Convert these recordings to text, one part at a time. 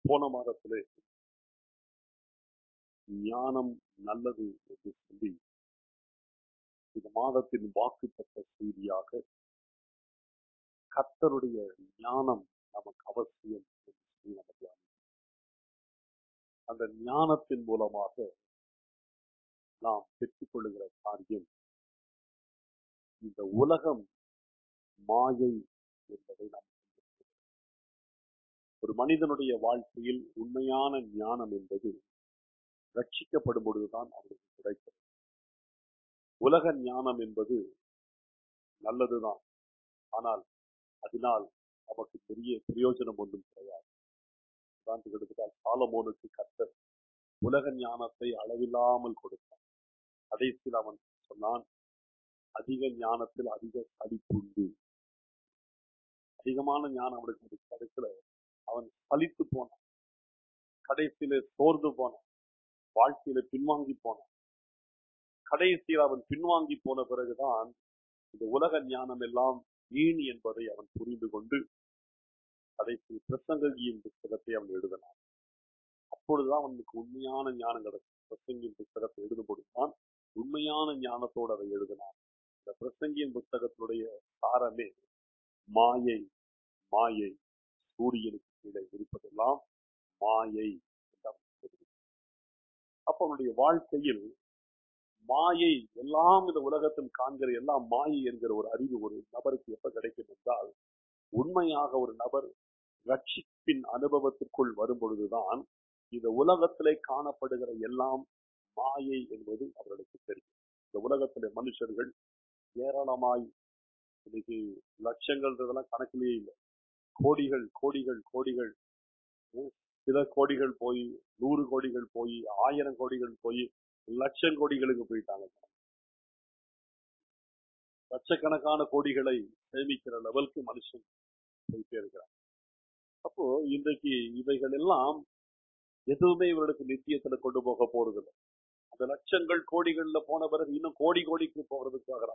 போன மாதத்திலே ஞானம் நல்லது என்று சொல்லி இந்த மாதத்தின் வாக்குத்தத்த செய்தியாக கர்த்தருடைய ஞானம் நமக்கு அவசியம் என்று சொல்லி நமக்கு அந்த ஞானத்தின் மூலமாக நாம் பெற்றுக்கொள்ளுகிற காரியம் இந்த உலகம் மாயை என்பதை நாம் ஒரு மனிதனுடைய வாழ்க்கையில் உண்மையான ஞானம் என்பது ரட்சிக்கப்படும் பொழுதுதான் அவருக்கு கிடைக்கிறது. உலக ஞானம் என்பது நல்லதுதான், ஆனால் அதனால் நமக்கு பெரிய பிரயோஜனம் ஒன்றும் கிடையாது. எடுத்துக்கால் சாலமோனுக்கு கர்த்தர் உலக ஞானத்தை அளவில்லாமல் கொடுத்தான். கடைசியில் அவன் சொன்னான், அதிக ஞானத்தில் அதிக சலிப்புண்டு. அதிகமான ஞானம் அவனுக்கு கிடைக்கல, அவன் சலித்து போனான், கடைசியில சோர்ந்து போனான், வாழ்க்கையில பின்வாங்கி போனான். கடைசியில் அவன் பின்வாங்கி போன பிறகுதான் இந்த உலக ஞானம் எல்லாம் வீண் என்பதை அவன் புரிந்து கொண்டு கடைசி பிரசங்கியின் புத்தகத்தை அவன் எழுதினான். அப்பொழுதுதான் அவனுக்கு உண்மையான ஞானம் கிடைக்கும். பிரசங்கியின் புத்தகத்தை எழுதும் பொழுதுதான் உண்மையான ஞானத்தோடு அதை எழுதினான். இந்த பிரசங்கியின் புத்தகத்தினுடைய சாரமே மாயை, மாயை, சூரியனுக்கு கீழே இருப்பதெல்லாம் மாயை. அப்ப அவனுடைய வாழ்க்கையில் மாயை எல்லாம், இந்த உலகத்தில் காண்கிற எல்லாம் மாயை என்கிற ஒரு அறிவு ஒரு நபருக்கு எப்ப கிடைக்கும் என்றால், உண்மையாக ஒரு நபர் ரட்சிப்பின் அனுபவத்திற்குள் வரும் பொழுதுதான் இந்த உலகத்திலே காணப்படுகிற எல்லாம் மாயை என்பது அவர்களுக்கு தெரியும். இந்த உலகத்திலே மனுஷர்கள் ஏராளமாய், இன்னைக்கு லட்சங்கள்ன்றதெல்லாம் கணக்கிலேயே இல்லை, கோடிகள் கோடிகள் கோடிகள், சில கோடிகள் போய் 100 கோடிகள் போய் 1000 கோடிகள் போய் லட்சம் கோடிகளுக்கு போயிட்டாங்க. லட்சக்கணக்கான கோடிகளை சேமிக்கிற லெவலுக்கு மனுஷன் போயிட்டே இருக்கிறான். அப்போ இன்றைக்கு இவைகள் எல்லாம் எதுவுமே இவர்களுக்கு நித்தியத்துல கொண்டு போக போறதில்லை. அந்த லட்சங்கள் கோடிகள்ல போன பிறகு இன்னும் கோடி கோடிக்கு போகிறதுக்காக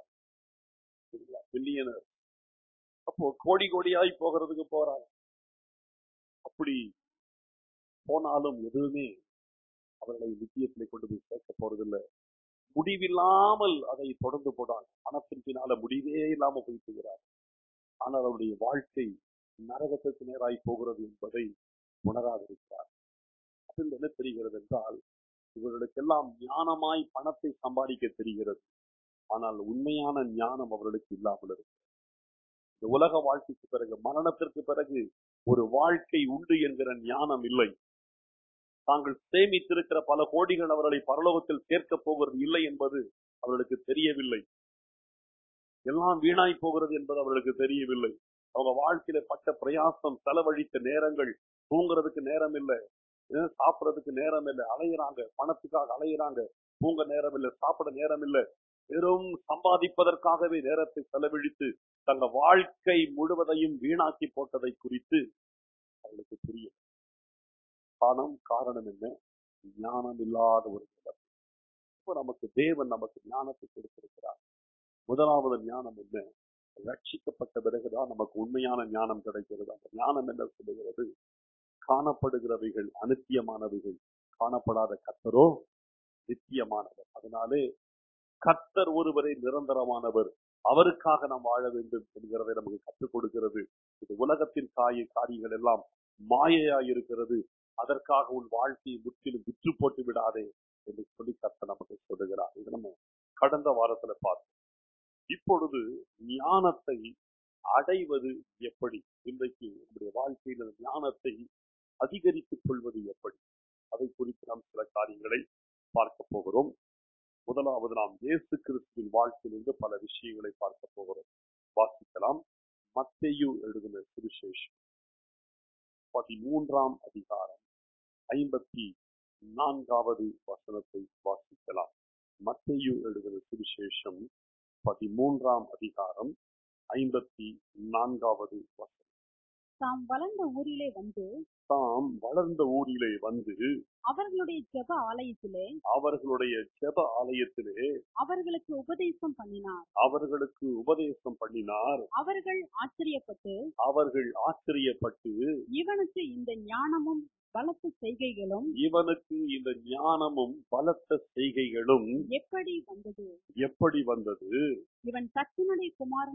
பில்லியனர். அப்போ கோடி கோடியாய் போகிறதுக்கு போறாங்க. அப்படி போனாலும் எதுவுமே அவர்களை நித்தியத்திலே கொண்டு போய் சேர்க்க போறதில்லை. முடிவில்லாமல் அதை தொடர்ந்து போடாங்க. பணத்தின் பின்னால முடிவே இல்லாம போயிட்டுகிறார். ஆனால் அவருடைய வாழ்க்கை நரகத்துக்கு நேராய் போகிறது என்பதை உணராதிருக்கிறார். அதில் என்ன தெரிகிறது என்றால், இவர்களுக்கெல்லாம் ஞானமாய் பணத்தை சம்பாதிக்க தெரிகிறது, ஆனால் உண்மையான ஞானம் அவர்களுக்கு இல்லாமல் இருக்கு. இந்த உலக வாழ்க்கைக்கு பிறகு, மரணத்திற்கு பிறகு ஒரு வாழ்க்கை உண்டு என்கிற ஞானம் இல்லை. தாங்கள் சேமித்திருக்கிற பல கோடிகள் அவர்களை பரலோகத்தில் சேர்க்க போகிறது இல்லை என்பது அவர்களுக்கு தெரியவில்லை. எல்லாம் வீணாய் போகிறது என்பது அவர்களுக்கு தெரியவில்லை. அவங்க வாழ்க்கையில பட்ட பிரயாசம், செலவழித்த நேரங்கள், தூங்குறதுக்கு நேரம் இல்லை, சாப்பிடறதுக்கு நேரம் இல்லை, அலையிறாங்க, பணத்துக்காக அலையிறாங்க, தூங்க நேரம் இல்லை, சாப்பிட நேரம் இல்லை, வெறும் சம்பாதிப்பதற்காகவே நேரத்தை செலவழித்து தங்க வாழ்க்கை முழுவதையும் வீணாக்கி போட்டதை குறித்து அவர்களுக்கு புரியும். காரணம் என்ன? ஞானம் இல்லாத ஒரு நிலை. இப்போ நமக்கு தேவன் நமக்கு ஞானத்தை கொடுத்திருக்கிறார். முதலாவது ஞானம் என்ன? ரட்சிக்கப்பட்ட பிறகுதான் நமக்கு உண்மையான ஞானம் கிடைக்கிறது. அந்த ஞானம் என்ன சொல்லுகிறது? காணப்படுகிறவைகள் அநித்தியமானவைகள், காணப்படாத கர்த்தரோ நித்தியமானவர். அதனாலே கர்த்தர் ஒருவரே நிரந்தரமானவர், அவருக்காக நாம் வாழ வேண்டும் என்கிறதை நமக்கு கற்றுக் கொடுக்கிறது. இது உலகத்தின் காரியங்கள் எல்லாம் மாயையா இருக்கிறது, அதற்காக உன் வாழ்க்கையை முற்றிலும் விற்று போட்டு விடாதே என்று சொல்லி கர்த்தர் நமக்கு சொல்லுகிறார். இது நம்ம கடந்த வாரத்துல பார்த்தோம். இப்பொழுது ஞானத்தை அடைவது எப்படி? இன்றைக்கு நம்முடைய வாழ்க்கையில் ஞானத்தை அதிகரித்துக் கொள்வது எப்படி? அதை குறித்து நாம் சில காரியங்களை பார்க்க போகிறோம். முதலாவது, நாம் இயேசு கிறிஸ்துவின் வாழ்க்கையிலிருந்து பல விஷயங்களை பார்க்க போகிறோம். வாசிக்கலாம். மத்தேயு எழுதின சுவிசேஷம் 13ஆம் அதிகாரம் 54வது வசனத்தை வாசிக்கலாம். மத்தேயு எழுதின சுவிசேஷம் 13ஆம் அதிகாரம் 54வது வசனம். தாம் வளர்ந்த ஊரிலே வந்து அவர்களுடைய ஜெப ஆலயத்திலே அவர்களுக்கு உபதேசம் பண்ணினார். அவர்கள் ஆச்சரியப்பட்டு இவனுக்கு இந்த ஞானமும் பலத்த செய்கைகளும் இவனுக்கு இந்த ஞானமும் பலத்த செய்கைகளும் எப்படி வந்தது? இவன் தச்சனுடைய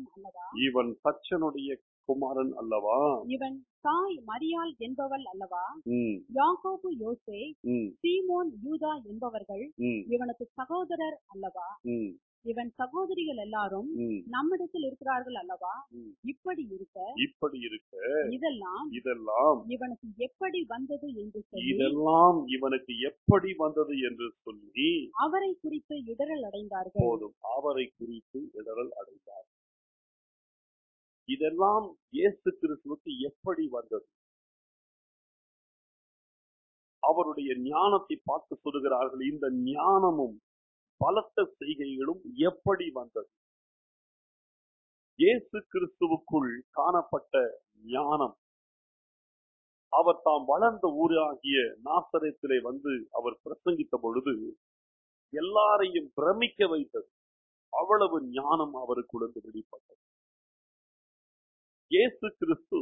குமாரன் அல்லவா? இவன் தாய் மரியாள் என்பவள் அல்லவா? யாக்கோபு, யோசே, சீமோன், யூதா என்பவர்கள் இவனுக்கு சகோதரர் அல்லவா? இவன் சகோதரிகள் எல்லாரும் நம்மிடத்தில் இருக்கிறார்கள் அல்லவா? இப்படி இருக்க இதெல்லாம் இவனுக்கு எப்படி வந்தது என்று சொல்லி அவரை குறித்து இடறல் அடைந்தார்கள். போதும், அவரை குறித்து இடறல் அடைந்தார். இதெல்லாம் இயேசு கிறிஸ்துவுக்கு எப்படி வந்தது? அவருடைய ஞானத்தை பார்த்து சொல்லுகிறார்கள், இந்த ஞானமும் பலத்த செய்கைகளும் எப்படி வந்தது? இயேசு கிறிஸ்துவுக்குள் காணப்பட்ட ஞானம் அவர் தாம் வளர்ந்த ஊராகிய நாசரேத்திலே வந்து அவர் பிரசங்கித்த பொழுது எல்லாரையும் பிரமிக்க வைத்தது. அவ்வளவு ஞானம் அவருக்குள்ள வெளிப்பட்டது. இயேசு கிறிஸ்து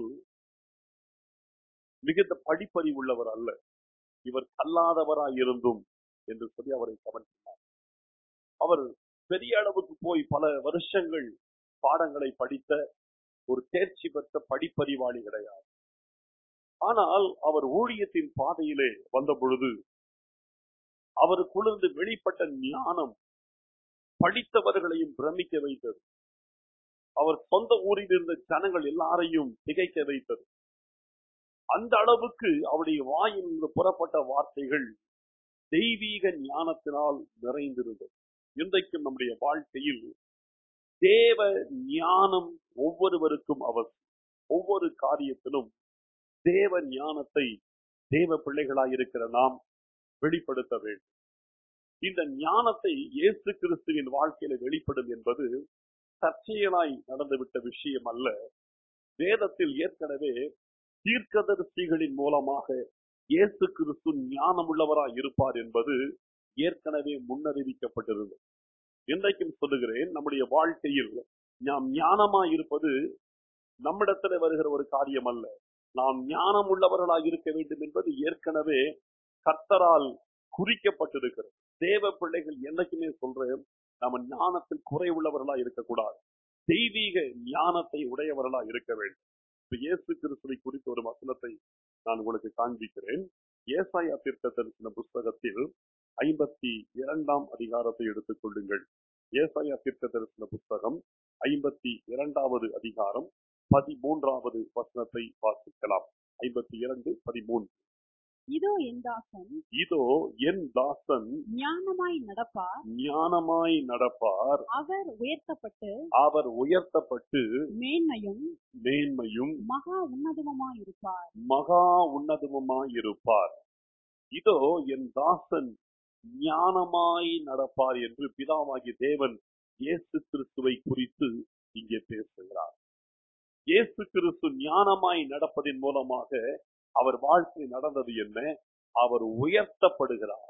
மிகுந்த படிப்பறிவு உள்ளவர் அல்ல, இவர் கல்லாதவராய் இருந்தும் என்று சொல்லி அவரை கவனித்தார். அவர் பெரிய அளவுக்கு போய் பல வருஷங்கள் பாடங்களை படித்த ஒரு தேர்ச்சி பெற்ற படிப்பறிவாளி கிடையாது. ஆனால் அவர் ஊழியத்தின் பாதையிலே வந்த பொழுது அவருக்குள்ளிருந்து வெளிப்பட்ட ஞானம் படித்தவர்களையும் பிரமிக்க வைத்தது. அவர் சொந்த ஊரில் இருந்த ஜனங்கள் எல்லாரையும் திகைக்க வைத்தது. அந்த அளவுக்கு அவருடைய வாயிலிருந்து புறப்பட்ட வார்த்தைகள் தெய்வீக ஞானத்தினால் நிறைந்திருந்தது. இன்றைக்கும் நம்முடைய வாழ்க்கையில் தேவ ஞானம் ஒவ்வொருவருக்கும் அவசியம். ஒவ்வொரு காரியத்திலும் தேவ ஞானத்தை தேவ பிள்ளைகளாய் இருக்கிற நாம் வெளிப்படுத்த வேண்டும். இந்த ஞானத்தை இயேசு கிறிஸ்துவின் வாழ்க்கையில வெளிப்படும் என்பது தற்செயலாய் நடந்துவிட்ட விஷயம் அல்ல. வேதத்தில் ஏற்கனவே தீர்க்கதரிசிகளின் மூலமாக இயேசு கிறிஸ்து ஞானம் உள்ளவராய் இருப்பார் என்பது ஏற்கனவே முன்னறிவிக்கப்பட்டிருந்தது. இன்றைக்கும் சொல்லுகிறேன், நம்முடைய வாழ்க்கையில் நாம் ஞானமாய் இருப்பது நம்மிடத்தில் வருகிற ஒரு காரியம் அல்ல. நாம் ஞானம் உள்ளவர்களாக இருக்க வேண்டும் என்பது ஏற்கனவே கர்த்தரால் குறிக்கப்பட்டிருக்கிறது. தேவ பிள்ளைகள் என்னைக்குமே சொல்றேன், நம்ம ஞானத்தில் குறை உள்ளவர்களா இருக்கக்கூடாது, தெய்வீக ஞானத்தை உடையவர்களா இருக்க வேண்டும். இயேசு கிறிஸ்துவை குறித்த ஒரு வசனத்தை நான் உங்களுக்கு காண்பிக்கிறேன். ஏசாயா தீர்க்கதரிசன புஸ்தகத்தில் 52ஆம் அதிகாரத்தை எடுத்துக் கொள்ளுங்கள். ஏசாயா தீர்க்கதரிசன புஸ்தகம் 52வது அதிகாரம் 13வது வசனத்தை வாசிக்கலாம். 52:13. இதோ என் தாசன் ஞானமாய் நடப்பார், அவர் உயர்த்தப்பட்டு மேன்மையும் மகா உன்னதமுமாயிருப்பார். இதோ என் தாசன் ஞானமாய் நடப்பார் என்று பிதாவாகிய தேவன் இயேசு கிறிஸ்துவை குறித்து இங்கே பேசுகிறார். இயேசு கிறிஸ்து ஞானமாய் நடப்பதின் மூலமாக அவர் வாழ்க்கை நடந்தது என்ன? அவர் உயர்த்தப்படுகிறார்.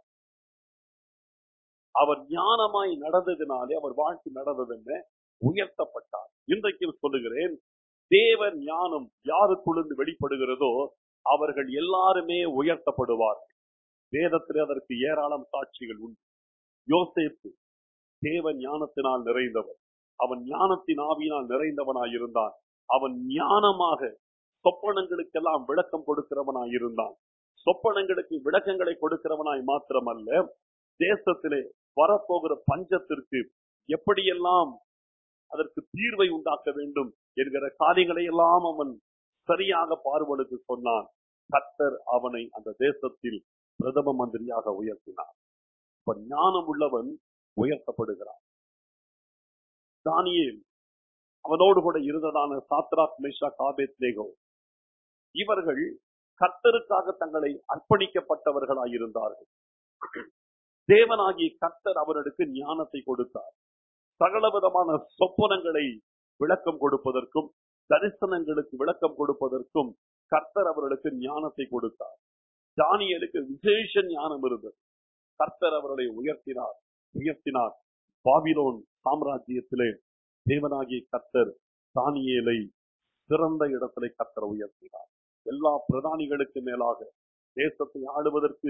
அவர் ஞானமாய் நடந்ததினாலே அவர் வாழ்க்கை நடந்தது என்ன? உயர்த்தப்பட்டார். இன்றைக்கு சொல்லுகிறேன், தேவ ஞானம் யாருக்குள்ளிருந்து வெளிப்படுகிறதோ அவர்கள் எல்லாருமே உயர்த்தப்படுவார்கள். வேதத்தில் அதற்கு ஏராளம் சாட்சிகள் உண்டு. யோசேப்பு தேவ ஞானத்தினால் நிறைந்தவர். அவன் ஞானத்தின் ஆவியினால் நிறைந்தவனாயிருந்தான். அவன் ஞானமாக சொப்பனங்களுக்கெல்லாம் விளக்கம் கொடுக்கிறவனாய் இருந்தான். சொப்பனங்களுக்கு விளக்கங்களை கொடுக்கிறவனாய் மாத்திரமல்ல, தேசத்திலே வரப்போகிற பஞ்சத்திற்கு எப்படியெல்லாம் அதற்கு தீர்வை உண்டாக்க வேண்டும் என்கிற காரியங்களை எல்லாம் அவன் சரியாக பார்வனுக்கு சொன்னான். கர்த்தர் அவனை அந்த தேசத்தில் பிரதம மந்திரியாக உயர்த்தினார். இப்ப ஞானம் உள்ளவன் உயர்த்தப்படுகிறான். தானியேல், அவனோடு கூட இருந்ததான சாத்ராக், மேஷாக், ஆபேத்நேகோ, இவர்கள் கர்த்தருக்காக தங்களை அர்ப்பணிக்கப்பட்டவர்களாயிருந்தார்கள். தேவனாகிய கர்த்தர் அவர்களுக்கு ஞானத்தை கொடுத்தார். சகலவிதமான சொப்பனங்களை விளக்கம் கொடுப்பதற்கும் தரிசனங்களுக்கு விளக்கம் கொடுப்பதற்கும் கர்த்தர் அவர்களுக்கு ஞானத்தை கொடுத்தார். தானியேலுக்கு விசேஷ ஞானம் இருந்தது. கர்த்தர் அவர்களை உயர்த்தினார். பாபிலோன் சாம்ராஜ்யத்திலே தேவனாகிய கர்த்தர் தானியேலை சிறந்த இடத்திலே கர்த்தர் உயர்த்தினார். எல்லா பிரதானிகளுக்கு மேலாக தேசத்தை ஆளுவதற்கு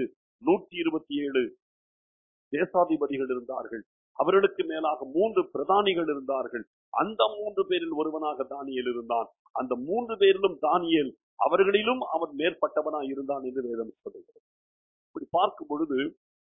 127 தேசாதிபதிகள் இருந்தார்கள். அவர்களுக்கு மேலாக 3 பிரதானிகள் இருந்தார்கள். அந்த 3 பேரில் ஒருவனாக தானியேல் இருந்தான். அந்த 3 பேரிலும் தானியேல் அவர்களிலும் அவன் மேற்பட்டவனாய் இருந்தான் என்று வேதம் சொல்லுகிறது. இப்படி பார்க்கும் பொழுது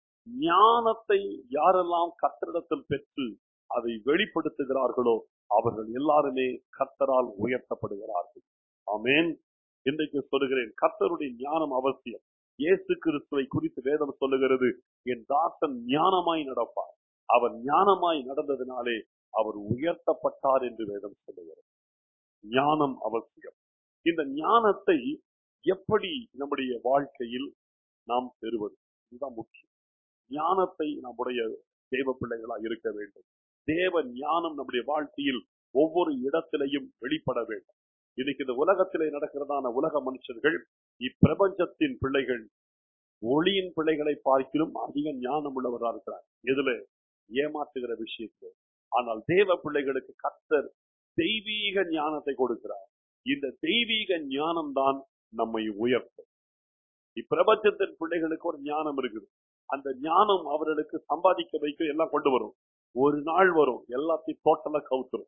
ஞானத்தை யாரெல்லாம் கர்த்தரிடத்தில் பெற்று அதை வெளிப்படுத்துகிறார்களோ அவர்கள் எல்லாருமே கர்த்தரால் உயர்த்தப்படுகிறார்கள். ஆமென். இன்றைக்கு சொல்லுகிறேன், கர்த்தருடைய ஞானம் அவசியம். இயேசு கிறிஸ்துவை குறித்து வேதம் சொல்லுகிறது, என் தாசன் ஞானமாய் நடப்பார். அவர் ஞானமாய் நடந்ததினாலே அவர் உயர்த்தப்பட்டார் என்று வேதம் சொல்லுகிறது. ஞானம் அவசியம். இந்த ஞானத்தை எப்படி நம்முடைய வாழ்க்கையில் நாம் பெறுவது, இதுதான் முக்கியம். ஞானத்தை நம்முடைய தேவ பிள்ளைகளா இருக்க வேண்டும். தேவ ஞானம் நம்முடைய வாழ்க்கையில் ஒவ்வொரு இடத்திலையும் வெளிப்பட வேண்டும். இன்னைக்கு இந்த உலகத்திலே நடக்கிறதான உலக மனுஷர்கள், இப்பிரபஞ்சத்தின் பிள்ளைகள் ஒளியின் பிள்ளைகளை பார்க்கிலும் அதிக ஞானம் உள்ளவராக இருக்கிறார். எதுல? ஏமாற்றுகிற விஷயத்தில். ஆனால் தேவ பிள்ளைகளுக்கு கர்த்தர் தெய்வீக ஞானத்தை கொடுக்கிறார். இந்த தெய்வீக ஞானம் தான் நம்மை உயர்த்தும். இப்பிரபஞ்சத்தின் பிள்ளைகளுக்கு ஒரு ஞானம் இருக்குது. அந்த ஞானம் அவர்களுக்கு சம்பாதிக்க வைக்க எல்லாம் கொண்டு வரும். ஒரு நாள் வரும், எல்லாத்தையும் டோட்டலா கவுத்துரும்.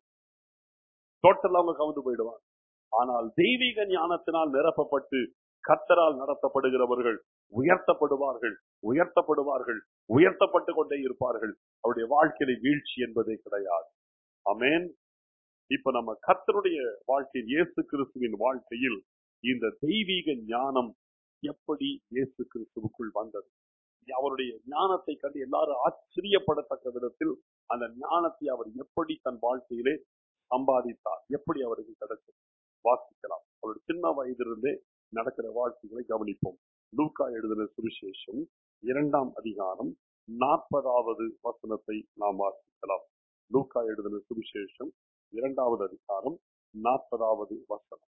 டோட்டலா அவங்க கவுந்து போயிடுவாங்க. ஆனால் தெய்வீக ஞானத்தினால் நிரப்பப்பட்டு கர்த்தரால் நடத்தப்படுகிறவர்கள் உயர்த்தப்படுவார்கள், உயர்த்தப்படுவார்கள், உயர்த்தப்பட்டு கொண்டே இருப்பார்கள். அவருடைய வாழ்க்கையில வீழ்ச்சி என்பதே கிடையாது. ஆமென். இப்ப நம்ம கர்த்தருடைய வாழ்க்கையில், இயேசு கிறிஸ்துவின் வாழ்க்கையில் இந்த தெய்வீக ஞானம் எப்படி இயேசு கிறிஸ்துவுக்குள் வந்தது, அவருடைய ஞானத்தை கண்டு எல்லாரும் ஆச்சரியப்படத்தக்க விதத்தில் அந்த ஞானத்தை அவர் எப்படி தன் வாழ்க்கையிலே சம்பாதித்தார், எப்படி அவருக்கு கிடைச்சது வாசிக்கலாம். அவருடைய சின்ன வயதிலிருந்தே நடக்கிற வாழ்க்கைகளை கவனிப்போம். லூக்கா எழுதின சுவிசேஷம் 2ஆம் அதிகாரம் 40வது வசனத்தை நாம் வாசிக்கலாம். லூக்கா எழுதின சுவிசேஷம் 2வது அதிகாரம் 40வது வசனம்.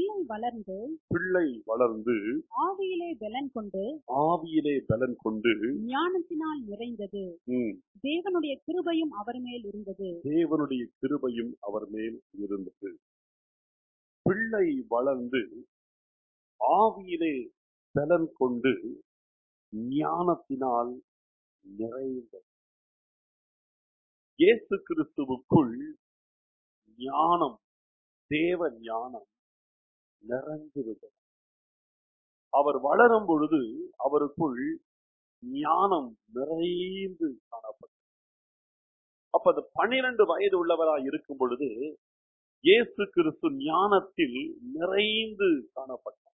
பிள்ளை வளர்ந்து ஆவியிலே பலன் கொண்டு ஞானத்தினால் நிறைந்தது. தேவனுடைய கிருபையும் அவர் மேல் இருந்தது. தேவனுடைய கிருபையும் அவர் மேல் இருந்தது. பிள்ளை வளர்ந்து ஆவியிலே பலன் கொண்டு ஞானத்தினால் நிறைந்தது. இயேசு கிறிஸ்துவுக்குள் ஞானம், தேவ ஞானம் நிறைந்திருந்தது. அவர் வளரும் பொழுது அவருக்குள் ஞானம் நிறைந்து காணப்பட்டது. அப்ப அந்த 12 வயது உள்ளவராய் இருக்கும் பொழுது இயேசு கிறிஸ்து ஞானத்தில் நிறைந்து காணப்பட்டார்.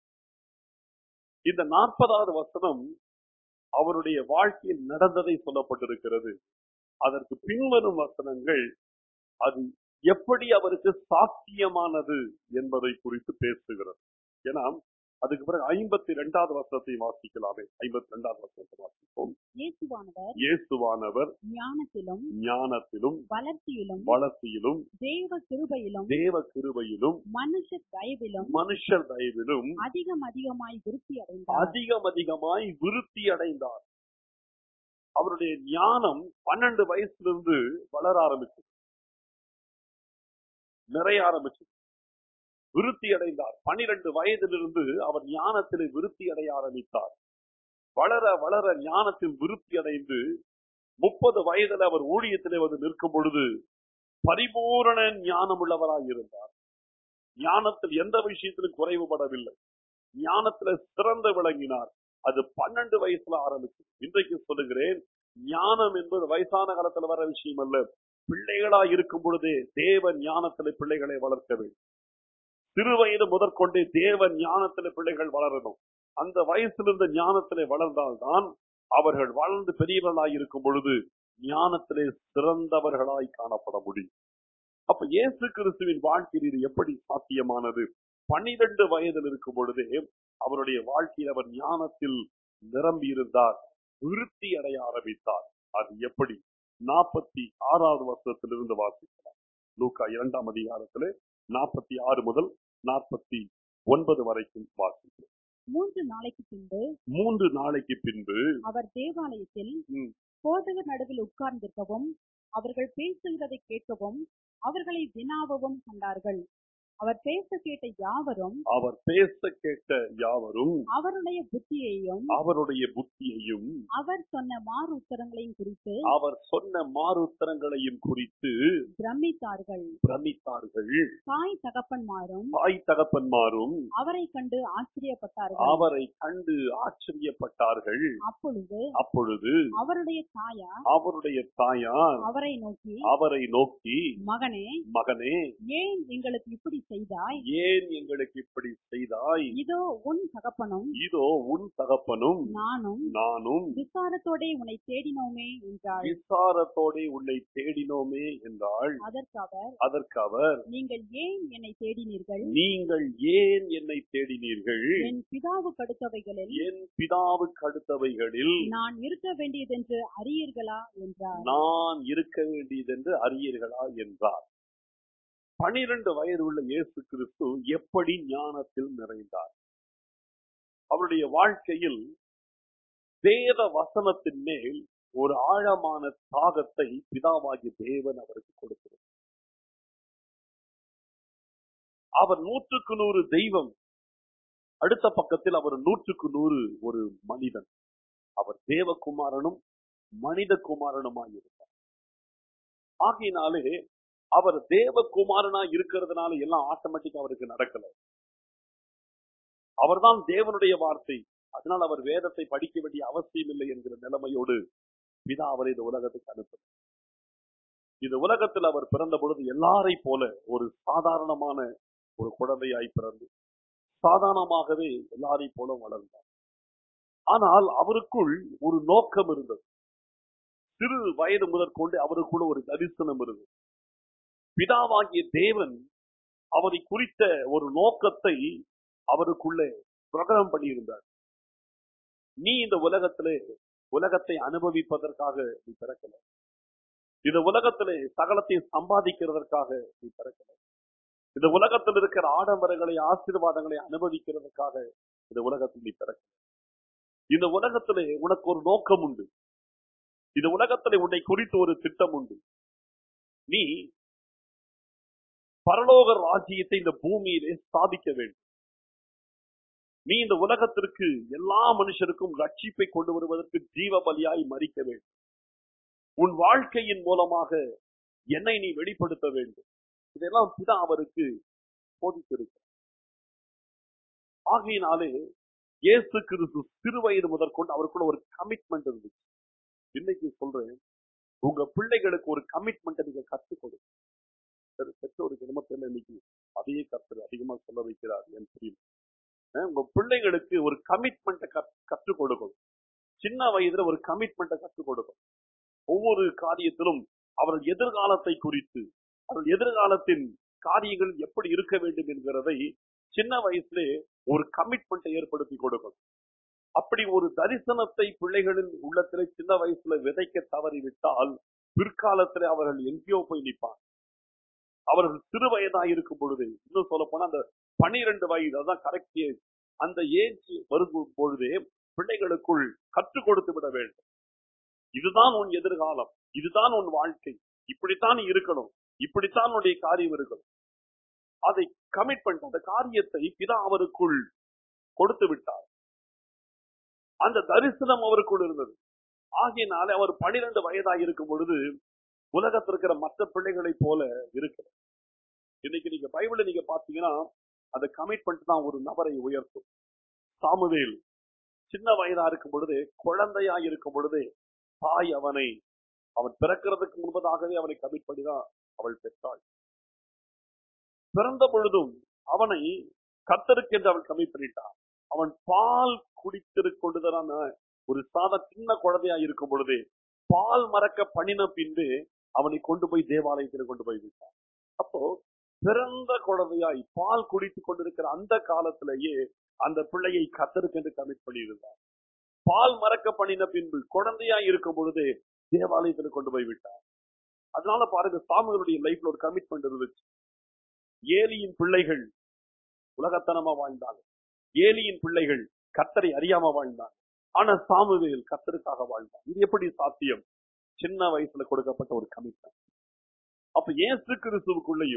இந்த 40வது வசனம் அவருடைய வாழ்க்கையில் நடந்ததை சொல்லப்பட்டிருக்கிறது. அதற்கு பின்வரும் வசனங்கள் அது எப்படி அவருக்கு சாத்தியமானது என்பதை குறித்து பேசுகிறது. ஏன்னா அதுக்கு பிறகு 52வது வசனத்தை வாசிக்கலாமே. 52வது வசனத்தை வாசிப்போம். இயேசுவானவர் ஞானத்திலும் வளர்ச்சியிலும் தேவ கிருபையிலும் மனுஷர் தயவிலும் அதிகமாய் விருத்தி அடைந்தார். அவருடைய ஞானம் 12 வயசிலிருந்து வளர ஆரம்பிச்சது, நிறைய ஆரம்பிச்சது, விருத்தி அடைந்தார். 12 வயதிலிருந்து அவர் ஞானத்திலே விருத்தி அடைய ஆரம்பித்தார். வளர வளர ஞானத்தில் விருத்தி அடைந்து 30 வயதில் அவர் ஊழியத்திலே வந்து நிற்கும் பொழுது பரிபூரண ஞானம் உள்ளவராய் இருந்தார். ஞானத்தில் எந்த விஷயத்திலும் குறைவுபடவில்லை. ஞானத்துல சிறந்து விளங்கினார். அது 12 வயசுல ஆரம்பிச்சது. இன்றைக்கு சொல்லுகிறேன், ஞானம் என்பது வயசான காலத்துல வர விஷயம் அல்ல. பிள்ளைகளா இருக்கும் பொழுதே தேவ ஞானத்திலே பிள்ளைகளை வளர்க்க வேண்டும். சிறு வயது முதற்கொண்டே தேவ ஞானத்திலே பிள்ளைகள் வளரணும். அந்த வயசிலிருந்த ஞானத்திலே வளர்ந்தால்தான் அவர்கள் வளர்ந்து பெரியவர்களாய் இருக்கும் பொழுது ஞானத்திலே சிறந்தவர்களாய் காணப்பட முடியும். அப்ப இயேசு கிறிஸ்துவின் வாழ்க்கையில் இது எப்படி சாத்தியமானது? 12 வயதில் இருக்கும் பொழுதே அவருடைய வாழ்க்கையில் அவர் ஞானத்தில் நிரம்பி இருந்தார், விருத்தி அடைய ஆரம்பித்தார். அது எப்படி? 46வது வசனத்திலிருந்து வாசிக்கலாம். லூக்கா 2ஆம் அதிகாரத்திலே 46 முதல் 49 வரைக்கும் வாசிக்கிறோம். 3 நாளைக்கு பின்பு அவர் தேவாலயத்தில் போதகர் நடுவில் உட்கார்ந்திருக்கவும் அவர்கள் பேசுகிறதை கேட்கவும் அவர்களை வினாவவும் கண்டார்கள். அவர் பேச கேட்ட யாவரும் அவர் பேச கேட்ட யாவரும் அவருடைய புத்தியையும் அவருடைய புத்தியையும் அவர் சொன்ன மாறு உத்தரங்களையும் குறித்து அவர் சொன்ன மாறுத்தரங்களையும் குறித்து பிரமித்தார்கள். தாய் தகப்பன்மாரும் தாய் தகப்பன்மாரும் அவரை கண்டு ஆச்சரியப்பட்டார்கள். அவரை கண்டு ஆச்சரியப்பட்டார்கள். அப்பொழுது அவருடைய தாயார் அவரை நோக்கி மகனே ஏன் எங்களுக்கு இப்படி செய்தாய்? இதோ உன் தகப்பனும் நானும் விசாரத்தோடே உன்னை தேடினோமே என்றாள். அதற்கு அவர் நீங்கள் ஏன் என்னை தேடினீர்கள்? என் பிதாவுக்கு அடுத்தவைகளில் நான் இருக்க வேண்டியதென்று அறியீர்களா என்றார். 12 வயது உள்ள இயேசு கிறிஸ்து எப்படி ஞானத்தில் நிறைந்தார்? அவருடைய வாழ்க்கையில் வேத வசனத்தின் மேல் ஒரு ஆழமான தாகத்தை பிதாவாகிய தேவன் அவருக்கு கொடுக்கிறார். அவர் 100க்கு 100 தெய்வம், அடுத்த பக்கத்தில் அவர் 100க்கு 100 ஒரு மனிதன். அவர் தேவகுமாரனும் மனித குமாரனுமாயிருந்தார். ஆகையினாலே அவர் தேவகுமாரனா இருக்கிறதுனால எல்லாம் ஆட்டோமேட்டிக்கா அவருக்கு நடக்கல. அவர்தான் தேவனுடைய வார்த்தை, அதனால் அவர் வேதத்தை படிக்க வேண்டிய அவசியம் இல்லை என்கிற நிலைமையோடு பிதா அவரை இந்த உலகத்துக்கு அனுப்பினார். இந்த உலகத்தில் அவர் பிறந்த பொழுது எல்லாரை போல ஒரு சாதாரணமான ஒரு குழந்தையாய் பிறந்து சாதாரணமாகவே எல்லாரை போல வளர்ந்தார். ஆனால் அவருக்குள் ஒரு நோக்கம் இருந்தது. சிறு வயது முதற்கொண்டு அவருக்குள்ள ஒரு தரிசனம் இருந்தது. பிதாவாகிய தேவன் அவரை குறித்த ஒரு நோக்கத்தை அவருக்குள்ளே பிரகடனம் பண்ணியிருந்தார். நீ இந்த உலகத்தை அனுபவிப்பதற்காக நீ பிறக்கல. இந்த உலகத்திலே சகலத்தை சம்பாதிக்கிறதற்காக நீ பிறக்கல. இந்த உலகத்தில் இருக்கிற ஆடம்பரங்களை ஆசீர்வாதங்களை அனுபவிக்கிறதுக்காக இந்த உலகத்தில் நீ பிறக்கல. இந்த உலகத்திலே உனக்கு ஒரு நோக்கம் உண்டு. இந்த உலகத்திலே உன்னை குறித்து ஒரு திட்டம் உண்டு. நீ பரலோக ராஜ்யத்தை இந்த பூமியிலே ஸ்தாபிக்க வேண்டும். நீ இந்த உலகத்திற்கு எல்லா மனுஷருக்கும் ரட்சிப்பை கொண்டு வருவதற்கு ஜீவ பலியாய் மரிக்க வேண்டும். உன் வாழ்க்கையின் மூலமாக என்னை நீ வெளிப்படுத்த வேண்டும். இதெல்லாம் பிதா அவருக்கு போதித்திருக்கிறார். ஆகையினாலே இயேசு கிறிஸ்து சிறு வயது முதற்கொண்டு அவருக்குள்ள ஒரு கமிட்மெண்ட் இருந்துச்சு. இன்னைக்கு சொல்றேன், உங்க பிள்ளைகளுக்கு ஒரு கமிட்மெண்ட் நீங்க கற்றுக் கொடுங்க. பெற்றோருக்கு என்னமோ தெரியல, இன்னைக்கு அதையே கற்று அதிகமா சொல்ல வைக்கிறார் என்று தெரியும். உங்க பிள்ளைகளுக்கு ஒரு கமிட்மெண்ட்டை கற்றுக் கொடுக்கணும். சின்ன வயதுல ஒரு கமிட்மெண்ட்டை கற்றுக் கொடுக்கணும். ஒவ்வொரு காரியத்திலும் அவர்கள் எதிர்காலத்தை குறித்து, அவர்கள் எதிர்காலத்தின் காரியங்கள் எப்படி இருக்க வேண்டும் என்கிறதை சின்ன வயசுல ஒரு கமிட்மெண்ட்டை ஏற்படுத்தி கொடுக்கணும். அப்படி ஒரு தரிசனத்தை பிள்ளைகளின் உள்ளத்திலே சின்ன வயசுல விதைக்க தவறிவிட்டால் பிற்காலத்தில் அவர்கள் எங்கேயோ போய் நிற்பாங்க. அவர்கள் சிறு வயதாக இருக்கும் பொழுது, இன்னும் சொல்ல போனா அந்த 12 வயது, அதான் கரெக்ட் ஏஜ், அந்த ஏஜ் வரும் பொழுதே பிள்ளைகளுக்குள் கற்றுக் கொடுத்து விட வேண்டும். இதுதான் உன் எதிர்காலம், இதுதான் உன் வாழ்க்கை, இப்படித்தான் இருக்கணும், இப்படித்தான் உன்னுடைய காரியம் இருக்கணும். அதை கமிட்மெண்ட், அந்த காரியத்தை பிதா அவருக்குள் கொடுத்து விட்டார். அந்த தரிசனம் அவருக்குள் இருந்தது. ஆகையினாலே அவர் 12 வயதாக இருக்கும் பொழுது உலகத்தில் இருக்கிற மற்ற பிள்ளைகளை போல இருக்கிறது. இன்னைக்கு நீங்க பைபிளை நீங்க பாத்தீங்கன்னா அந்த கமிட்மெண்ட் தான் ஒரு நபரை உயர்த்தும். சாமுவேல் சின்ன வயதா இருக்கும் பொழுது, குழந்தையா இருக்கும் பொழுதே தாய் அவன் பிறக்கிறதுக்கு முன்பதாகவே அவனை கமிட் பண்ணிதான் அவள் பெற்றாள். பிறந்த பொழுதும் அவனை கர்த்தருக்கு என்று அவன் கமிட் பண்ணிட்டான். அவன் பால் குடித்திருக்கொண்டுதான் ஒரு சின்ன குழந்தையா இருக்கும் பொழுதே பால் மறக்க பண்ணின பின்பு அவனை கொண்டு போய் தேவாலயத்தில் கொண்டு போய் விட்டான். அப்போ பிறந்த குழந்தையாய் பால் குடித்துக் கொண்டிருக்கிற அந்த காலத்திலேயே அந்த பிள்ளையை கர்த்தருக்கு என்று கமிட் பண்ணியிருந்தார். பால் மறக்க பண்ணின பின்பு குழந்தையாய் இருக்கும் பொழுது தேவாலயத்தில் கொண்டு போய் விட்டார். அதனால பாருங்க, சாமுவேலுடைய லைஃப்ல ஒரு கமிட்மெண்ட் இருந்துச்சு. ஏலியின் பிள்ளைகள் உலகத்தனமா வாழ்ந்தாங்க. ஏலியின் பிள்ளைகள் கர்த்தரை அறியாம வாழ்ந்தாங்க. ஆனா சாமுவேல் கர்த்தருக்காக வாழ்ந்தார். இது எப்படி சாத்தியம்? சின்ன வயசுல கொடுக்கப்பட்ட ஒரு கமிட்மெண்ட். அப்ப இயேசு கிறிஸ்துவுக்குள்ளேயும்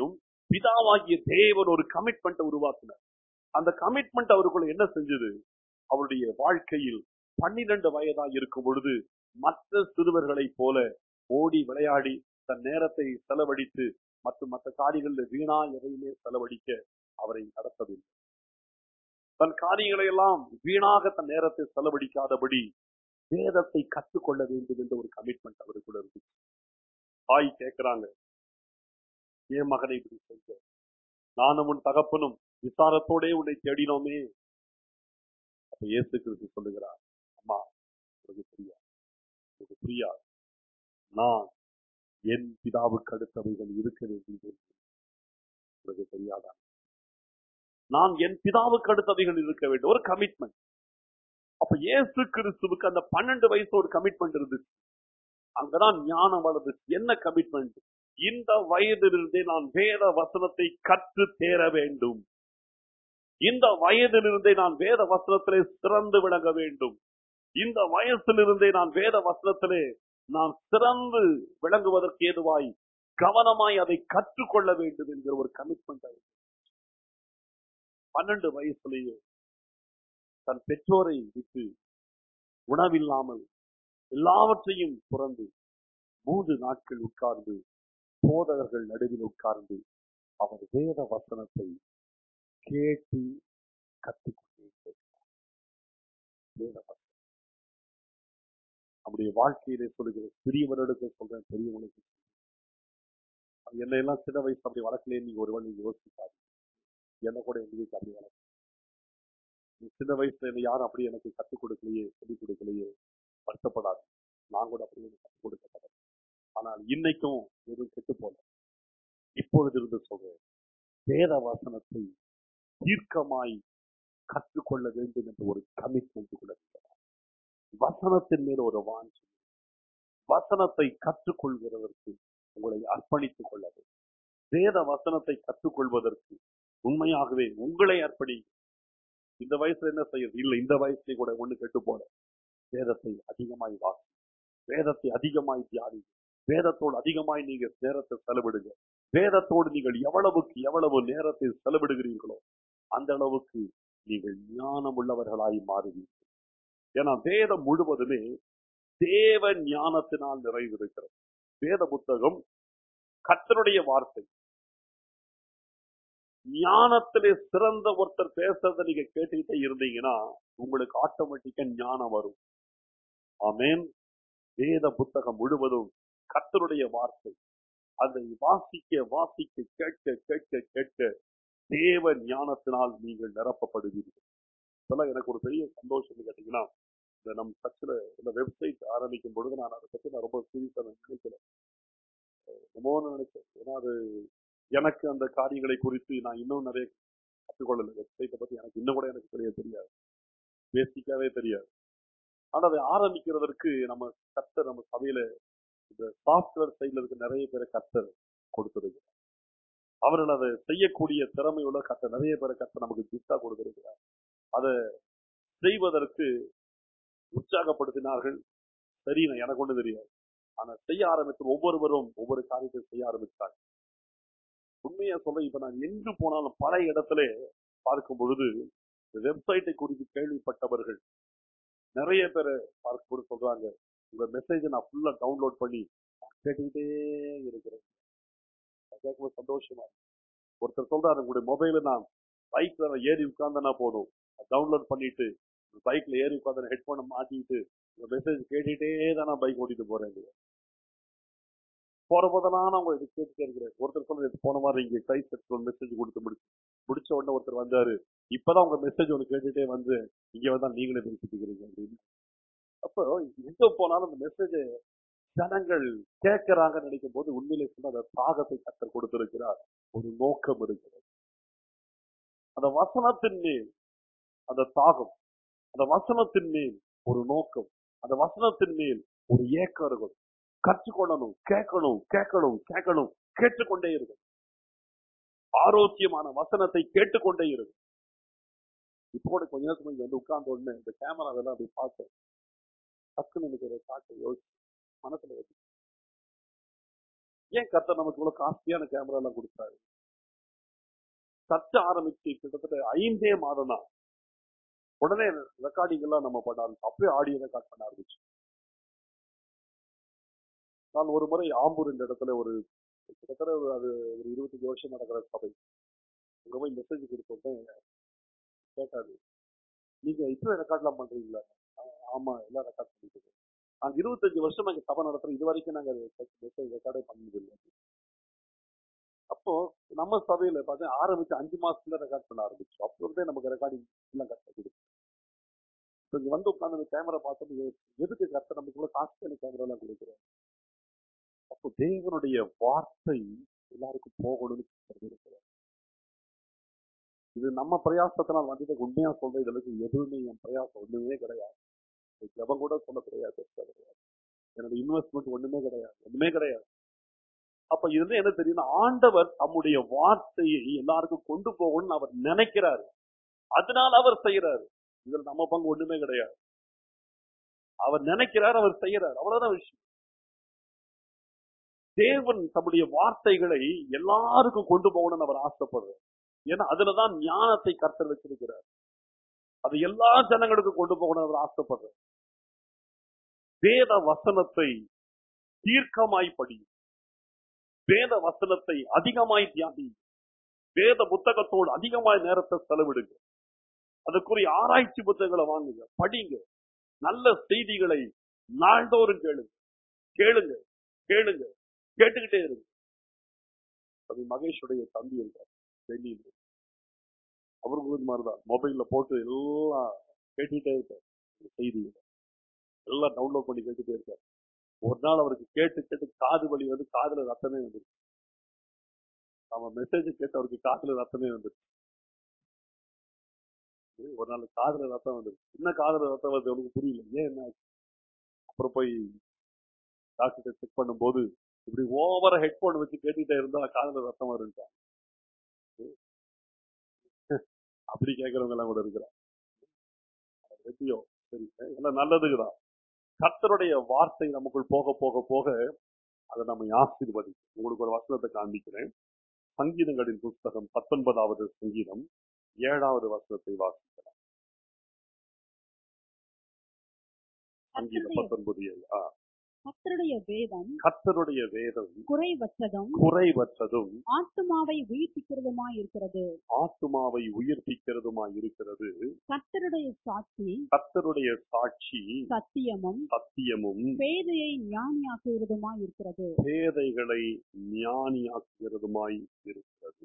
பிதாவாகிய தேவன் ஒரு கமிட்மெண்ட் உருவாக்கினார். அந்த கமிட்மெண்ட் அவருக்குள்ள என்ன செஞ்சது? அவருடைய வாழ்க்கையில் 12 வயதா இருக்கும் பொழுது மற்ற சிறுவர்களை போல ஓடி விளையாடி தன் நேரத்தை செலவழித்து மற்ற காரியங்களில் வீணா எதையுமே செலவழிக்க அவரை நடத்தவில்லை. தன் காரியங்களை எல்லாம் வீணாக தன் நேரத்தை செலவழிக்காதபடி வேதத்தை கற்றுக்கொள்ள வேண்டும் என்ற ஒரு கமிட்மெண்ட் அவருக்குள்ள இருந்துச்சு. தாய் கேட்கிறாங்க, என் மகனை இப்படி செஞ்ச, நானும் உன் தகப்பனும் விசாரத்தோடே உன்னை தேடினோமே. அப்ப இயேசு கிறிஸ்து சொல்லுகிறார், அம்மா உனக்கு புரியாது, நான் என் பிதாவுக்கு அடுத்தவைகள் இருக்க வேண்டியது உனக்கு தெரியாதா? நான் என் பிதாவுக்கு அடுத்தவைகள் இருக்க வேண்டும், ஒரு கமிட்மெண்ட். அப்ப இயேசு கிறிஸ்துவுக்கு அந்த 12 வயசு ஒரு கமிட்மெண்ட் இருந்துச்சு. அங்கதான் ஞானம் வளர்ந்துச்சு. என்ன கமிட்மெண்ட்? இந்த வயதிலிருந்தே நான் வேத வசனத்தை கற்று தேர வேண்டும். இந்த வயதிலிருந்தே நான் வேத வசனத்திலே சிறந்து விளங்க வேண்டும். இந்த வயசிலிருந்தே நான் வேத வசனத்திலே நான் சிறந்து விளங்குவதற்கு ஏதுவாய் கவனமாய் அதை கற்றுக்கொள்ள வேண்டும் என்கிற ஒரு கமிட்மெண்ட். 12 வயசுலேயே தன் பெற்றோரை விட்டு உணவில்லாமல் எல்லாவற்றையும் துறந்து 3 நாட்கள் உட்கார்ந்து போதகர்கள் நடுவில் உட்கார்ந்து அவர் வேத வசனத்தை கேட்டு கற்றுக்கொண்டே வேத வசனம். நம்முடைய வாழ்க்கையிலே சொல்லுகிற பெரியவர்களுக்கு சொல்றேன், பெரியவர்களுக்கு என்னை எல்லாம் சின்ன வயசு அப்படி வளர்க்கலையே நீங்க ஒருவன் நீங்க யோசிக்காது. என்ன கூட எங்க வீட்டு அப்படி வளர்க்க சின்ன வயசுல என்ன யாரும் அப்படி எனக்கு கற்றுக் கொடுக்கலையே, சொல்லிக் கொடுக்கலையே, வருத்தப்படாது. நான் கூட அப்படி கற்றுக் கொடுக்கப்பட்டேன். ஆனால் இன்னைக்கும் எதுவும் கெட்டு போல. இப்பொழுது இருந்து சொல்றேன், வேத வசனத்தை தீர்க்கமாய் கற்றுக்கொள்ள வேண்டும் என்ற ஒரு கமிட்மெண்ட் கூட வசனத்தின் மேல் ஒரு வாஞ்சி, வசனத்தை கற்றுக்கொள்கிறதற்கு உங்களை அர்ப்பணித்துக் கொள்ள வேண்டும். வேத வசனத்தை கற்றுக்கொள்வதற்கு உண்மையாகவே உங்களை அர்ப்பணி. இந்த வயசுல என்ன செய்யுது? இல்லை, இந்த வயசுல கூட ஒண்ணு கெட்டு போல. வேதத்தை அதிகமாய் வாசி, வேதத்தை அதிகமாய் தியானி, வேதத்தோடு அதிகமாய் நீங்க நேரத்தை செலவிடுங்க. வேதத்தோடு நீங்கள் எவ்வளவுக்கு எவ்வளவு நேரத்தை செலவிடுகிறீர்களோ அந்த அளவுக்கு நீங்கள் ஞானம் உள்ளவர்களாய் மாறுவீர்கள். ஏன்னா வேதம் முழுவதுமே தேவ ஞானத்தினால் நிறைந்திருக்கிறது. வேத புத்தகம் கர்த்தருடைய வார்த்தை. ஞானத்திலே சிறந்த ஒருத்தர் பேசுறதை நீங்க கேட்டுக்கிட்டே இருந்தீங்கன்னா உங்களுக்கு ஆட்டோமேட்டிக்கா ஞானம் வரும். ஆமென். வேத புத்தகம் முழுவதும் கர்த்தருடைய வார்த்தை. அதை வாசிக்க வாசிக்க கேட்க கேட்க கேட்க தேவ ஞானத்தினால் நீங்கள் நிரப்பப்படுவீர்கள். இதெல்லாம் எனக்கு ஒரு பெரிய சந்தோஷம் கேட்டீங்கன்னா, இந்த நம் சர்ச்சில் இந்த வெப்சைட் ஆரம்பிக்கும் பொழுது நான் அதை பற்றி நான் ரொம்ப சீரியஸாக நினைக்கல, ரொம்பவும் நினைச்சேன். ஏன்னா அது எனக்கு அந்த காரியங்களை குறித்து நான் இன்னும் நிறைய கற்றுக்கொள்ளல. வெப்சைட்டை பற்றி எனக்கு இன்னும் கூட எனக்கு தெரியாது, பேசிக்காவே தெரியாது. ஆனால் அதை ஆரம்பிக்கிறதற்கு நம்ம கர்த்தர் நம்ம சபையில இந்த சாஃப்ட்வேர் சைட்ல இருக்க நிறைய பேரை கர்த்தர் கொடுத்திருக்கிறார். அவர்கள் அதை செய்யக்கூடிய திறமை உள்ள கர்த்தர் நிறைய பேரை கர்த்தர் நமக்கு கிஃப்டா கொடுத்திருக்கிறார். அதை செய்வதற்கு உற்சாகப்படுத்தினார்கள். சரி, எனக்கு ஒண்ணு தெரியாது. ஆனா செய்ய ஆரம்பித்து ஒவ்வொருவரும் ஒவ்வொரு காரியத்தை செய்ய ஆரம்பித்தாங்க. உண்மையா சொல்ல, இப்ப நான் எங்கு போனாலும் பல இடத்துல பார்க்கும் பொழுது வெப்சைட்டை குறித்து கேள்விப்பட்டவர்கள் நிறைய பேரை பார்க்கும்போது சொல்றாங்க, உங்க மெசேஜை நான் ஃபுல்லா டவுன்லோட் பண்ணி கேட்டுக்கிட்டே இருக்கிறேன். கேட்கும்போது சந்தோஷமா. ஒருத்தர் சொல்றாரு, உங்களுடைய மொபைல நான் பைக்ல ஏறி உட்கார்ந்தனா போதும், டவுன்லோட் பண்ணிட்டு பைக்ல ஏறி உட்கார்ந்து ஹெட்போனை மாட்டிட்டு உங்க மெசேஜ் கேட்டுட்டே தான் நான் பைக் ஓட்டிட்டு போறேன். போற போதெல்லாம் நான் உங்க கேட்டுட்டே இருக்கிறேன். ஒருத்தர் சொல்றது, போன வாரம் இங்க கிரைஸ்ட் ஒரு மெசேஜ் கொடுத்து முடிச்ச உடனே ஒருத்தர் வந்தாரு, இப்பதான் உங்க மெசேஜ் ஒன்று கேட்டுட்டே வந்து இங்க வந்தா நீங்களே பேசிட்டு இருக்கிறீங்க அப்படின்னு. அப்போ எங்க போனாலும் அந்த மெசேஜ் ஜனங்கள் கேட்கிறாங்க நினைக்கும் போது உண்மையிலே சொன்ன அந்த தாகத்தை கர்த்தர் கொடுத்திருக்கிறார். ஒரு நோக்கம் இருக்கிறது. அந்த வசனத்தின் மேல் அந்த தாகம், அந்த வசனத்தின் மேல் ஒரு நோக்கம், அந்த வசனத்தின் மேல் ஒரு ஏக்கம் இருக்கும். கற்றுக்கொள்ளணும், கேட்கணும் கேட்கணும் கேட்கணும், கேட்டுக்கொண்டே இருக்கும். ஆரோக்கியமான வசனத்தை கேட்டுக்கொண்டே இருக்கும். இப்போ கூட கொஞ்ச நேரத்துக்கு இங்க வந்து உட்கார்ந்த உடனே இந்த கேமரா அதெல்லாம் அப்படி பார்த்தேன். டக்குன்னு எனக்கு ஒரு காட்டு யோசிச்சு மனசுல வச்சு, ஏன் கர்த்தர் நமக்கு இவ்வளவு காஸ்ட்லியான கேமரா எல்லாம் கொடுத்தாரு? சர்ச்சை ஆரம்பிச்சு கிட்டத்தட்ட 5 மாதம் தான். உடனே ரெக்கார்டிங் எல்லாம் நம்ம பண்ண ஆரம்பிச்சோம். அப்படியே ஆடியோ ரெக்கார்ட் பண்ண ஆரம்பிச்சோம். நான் ஒரு முறை ஆம்பூர் என்ற இடத்துல ஒரு கிட்டத்தட்ட அது ஒரு 25 வருஷம் நடக்கிற சபை, அங்க போய் மெசேஜ் கொடுத்தோம். கேட்டாரு, நீங்க இப்ப ரெக்கார்ட்லாம் பண்றீங்களா? ஆமா, எல்லாம் ரெக்கார்ட் பண்ணிட்டு இருக்கோம். நாங்க 25 வருஷம் நாங்க சபை நடத்துறோம், இது வரைக்கும் நாங்க மெசேஜ் ரெக்கார்டே பண்ணது இல்லை. அப்போ நம்ம சபையில பார்த்தா ஆரம்பிச்சு 5 மாசத்துல ரெக்கார்ட் பண்ண ஆரம்பிச்சோம். அப்போ இருந்தே நமக்கு ரெக்கார்டிங் எல்லாம் கரெக்டா கொடுக்கும். இங்க வந்து உட்காந்து கேமரா பார்த்தோம், எதுக்கு கரெக்டா நமக்குள்ள காசு கேமரா எல்லாம் கொடுக்குறோம். அப்போ தேவனுடைய வார்த்தை எல்லாருக்கும் போகணும்னு இருக்கிறார். இது நம்ம பிரயாசத்தினால் வந்தது. உண்மையா சொல்ற இதுக்கு எதுவுமே என் பிரயாசம் ஒண்ணுமே கிடையாது. ஜபம் கூட சொல்ல கிடையாது. என்னோட இன்வெஸ்ட்மெண்ட் ஒண்ணுமே கிடையாது. அப்ப இது என்ன தெரியும், ஆண்டவர் தம்முடைய வார்த்தையை எல்லாருக்கும் கொண்டு போகணும்னு அவர் நினைக்கிறாரு. அதனால அவர் செய்யறாரு. இதுல நம்ம பங்கு ஒண்ணுமே கிடையாது. அவர் நினைக்கிறார், அவர் செய்யறார், அவ்வளவுதான் விஷயம். தேவன் தம்முடைய வார்த்தைகளை எல்லாருக்கும் கொண்டு போகணும்னு அவர் ஆசைப்படுறார். ஏன்னா அதுலதான் ஞானத்தை கர்த்தர் வச்சிருக்கிறார். அது எல்லா ஜனங்களுக்கும் கொண்டு போகணும்னு அவர் ஆசைப்படுறார். வேத வசனத்தை தீர்க்கமாய் படியும், வேத வசனத்தை அதிகமாய் தியானி, வேத புத்தகத்தோடு அதிகமாய் நேரத்தை செலவிடுங்க, அதுக்குரிய ஆராய்ச்சி புத்தகங்களை வாங்குங்க, படிங்க, நல்ல செய்திகளை நாள்தோறும் கேளுங்க, கேட்டுக்கிட்டே இருங்க. அது மகேஷுடைய தம்பி என்றார் டெல்லியில். அவர்களுக்கு மாதிரிதான் மொபைல்ல போட்டு எல்லாம் கேட்டுக்கிட்டே இருக்கார். செய்திகளை எல்லாம் டவுன்லோட் பண்ணி கேட்டுட்டே இருக்கார். ஒரு நாள் அவருக்கு கேட்டு காது வலி வந்து காதுல ரத்தமே வந்துருச்சு. அவன் மெசேஜ் கேட்டு அவருக்கு காதுல ரத்தமே வந்துருச்சு. ஒரு நாள் காதுல ரத்தம் வந்துருச்சு. என்ன காதுல ரத்தம் வருது அவனுக்கு புரியல, ஏன் என்ன. அப்புறம் போய் டாக்டர் செக் பண்ணும் போது இப்படி ஓவர ஹெட்போன் வச்சு கேட்டுட்டே இருந்தா காதுல ரத்தம் வரும்ட்டா. அப்படி கேட்கறவங்க எல்லாம் கூட இருக்கிறான். எப்படியோ சரி, எல்லாம் நல்லதுக்குதான். கர்த்தருடைய வார்த்தை நமக்குள் போக போக போக அதை நம்ம ஆசீர்வதிக்கும். உங்களுக்கு ஒரு வசனத்தை காண்பிக்கிறேன். சங்கீதங்களின் புஸ்தகம் 19வது சங்கீதம் 7வது வசனத்தை வாசிக்கலாம். சங்கீதம் 19:7. கர்த்தருடைய வேதம் குறைவற்றதும் ஆத்துமாவை உயிர்ப்பிக்கிறதுமாய் இருக்கிறது. கர்த்தருடைய சாட்சி சத்தியமும் பேதையை ஞானியாக்குகிறதுமாய் இருக்கிறது. பேதைகளை ஞானியாக்குகிறதுமாய் இருக்கிறது.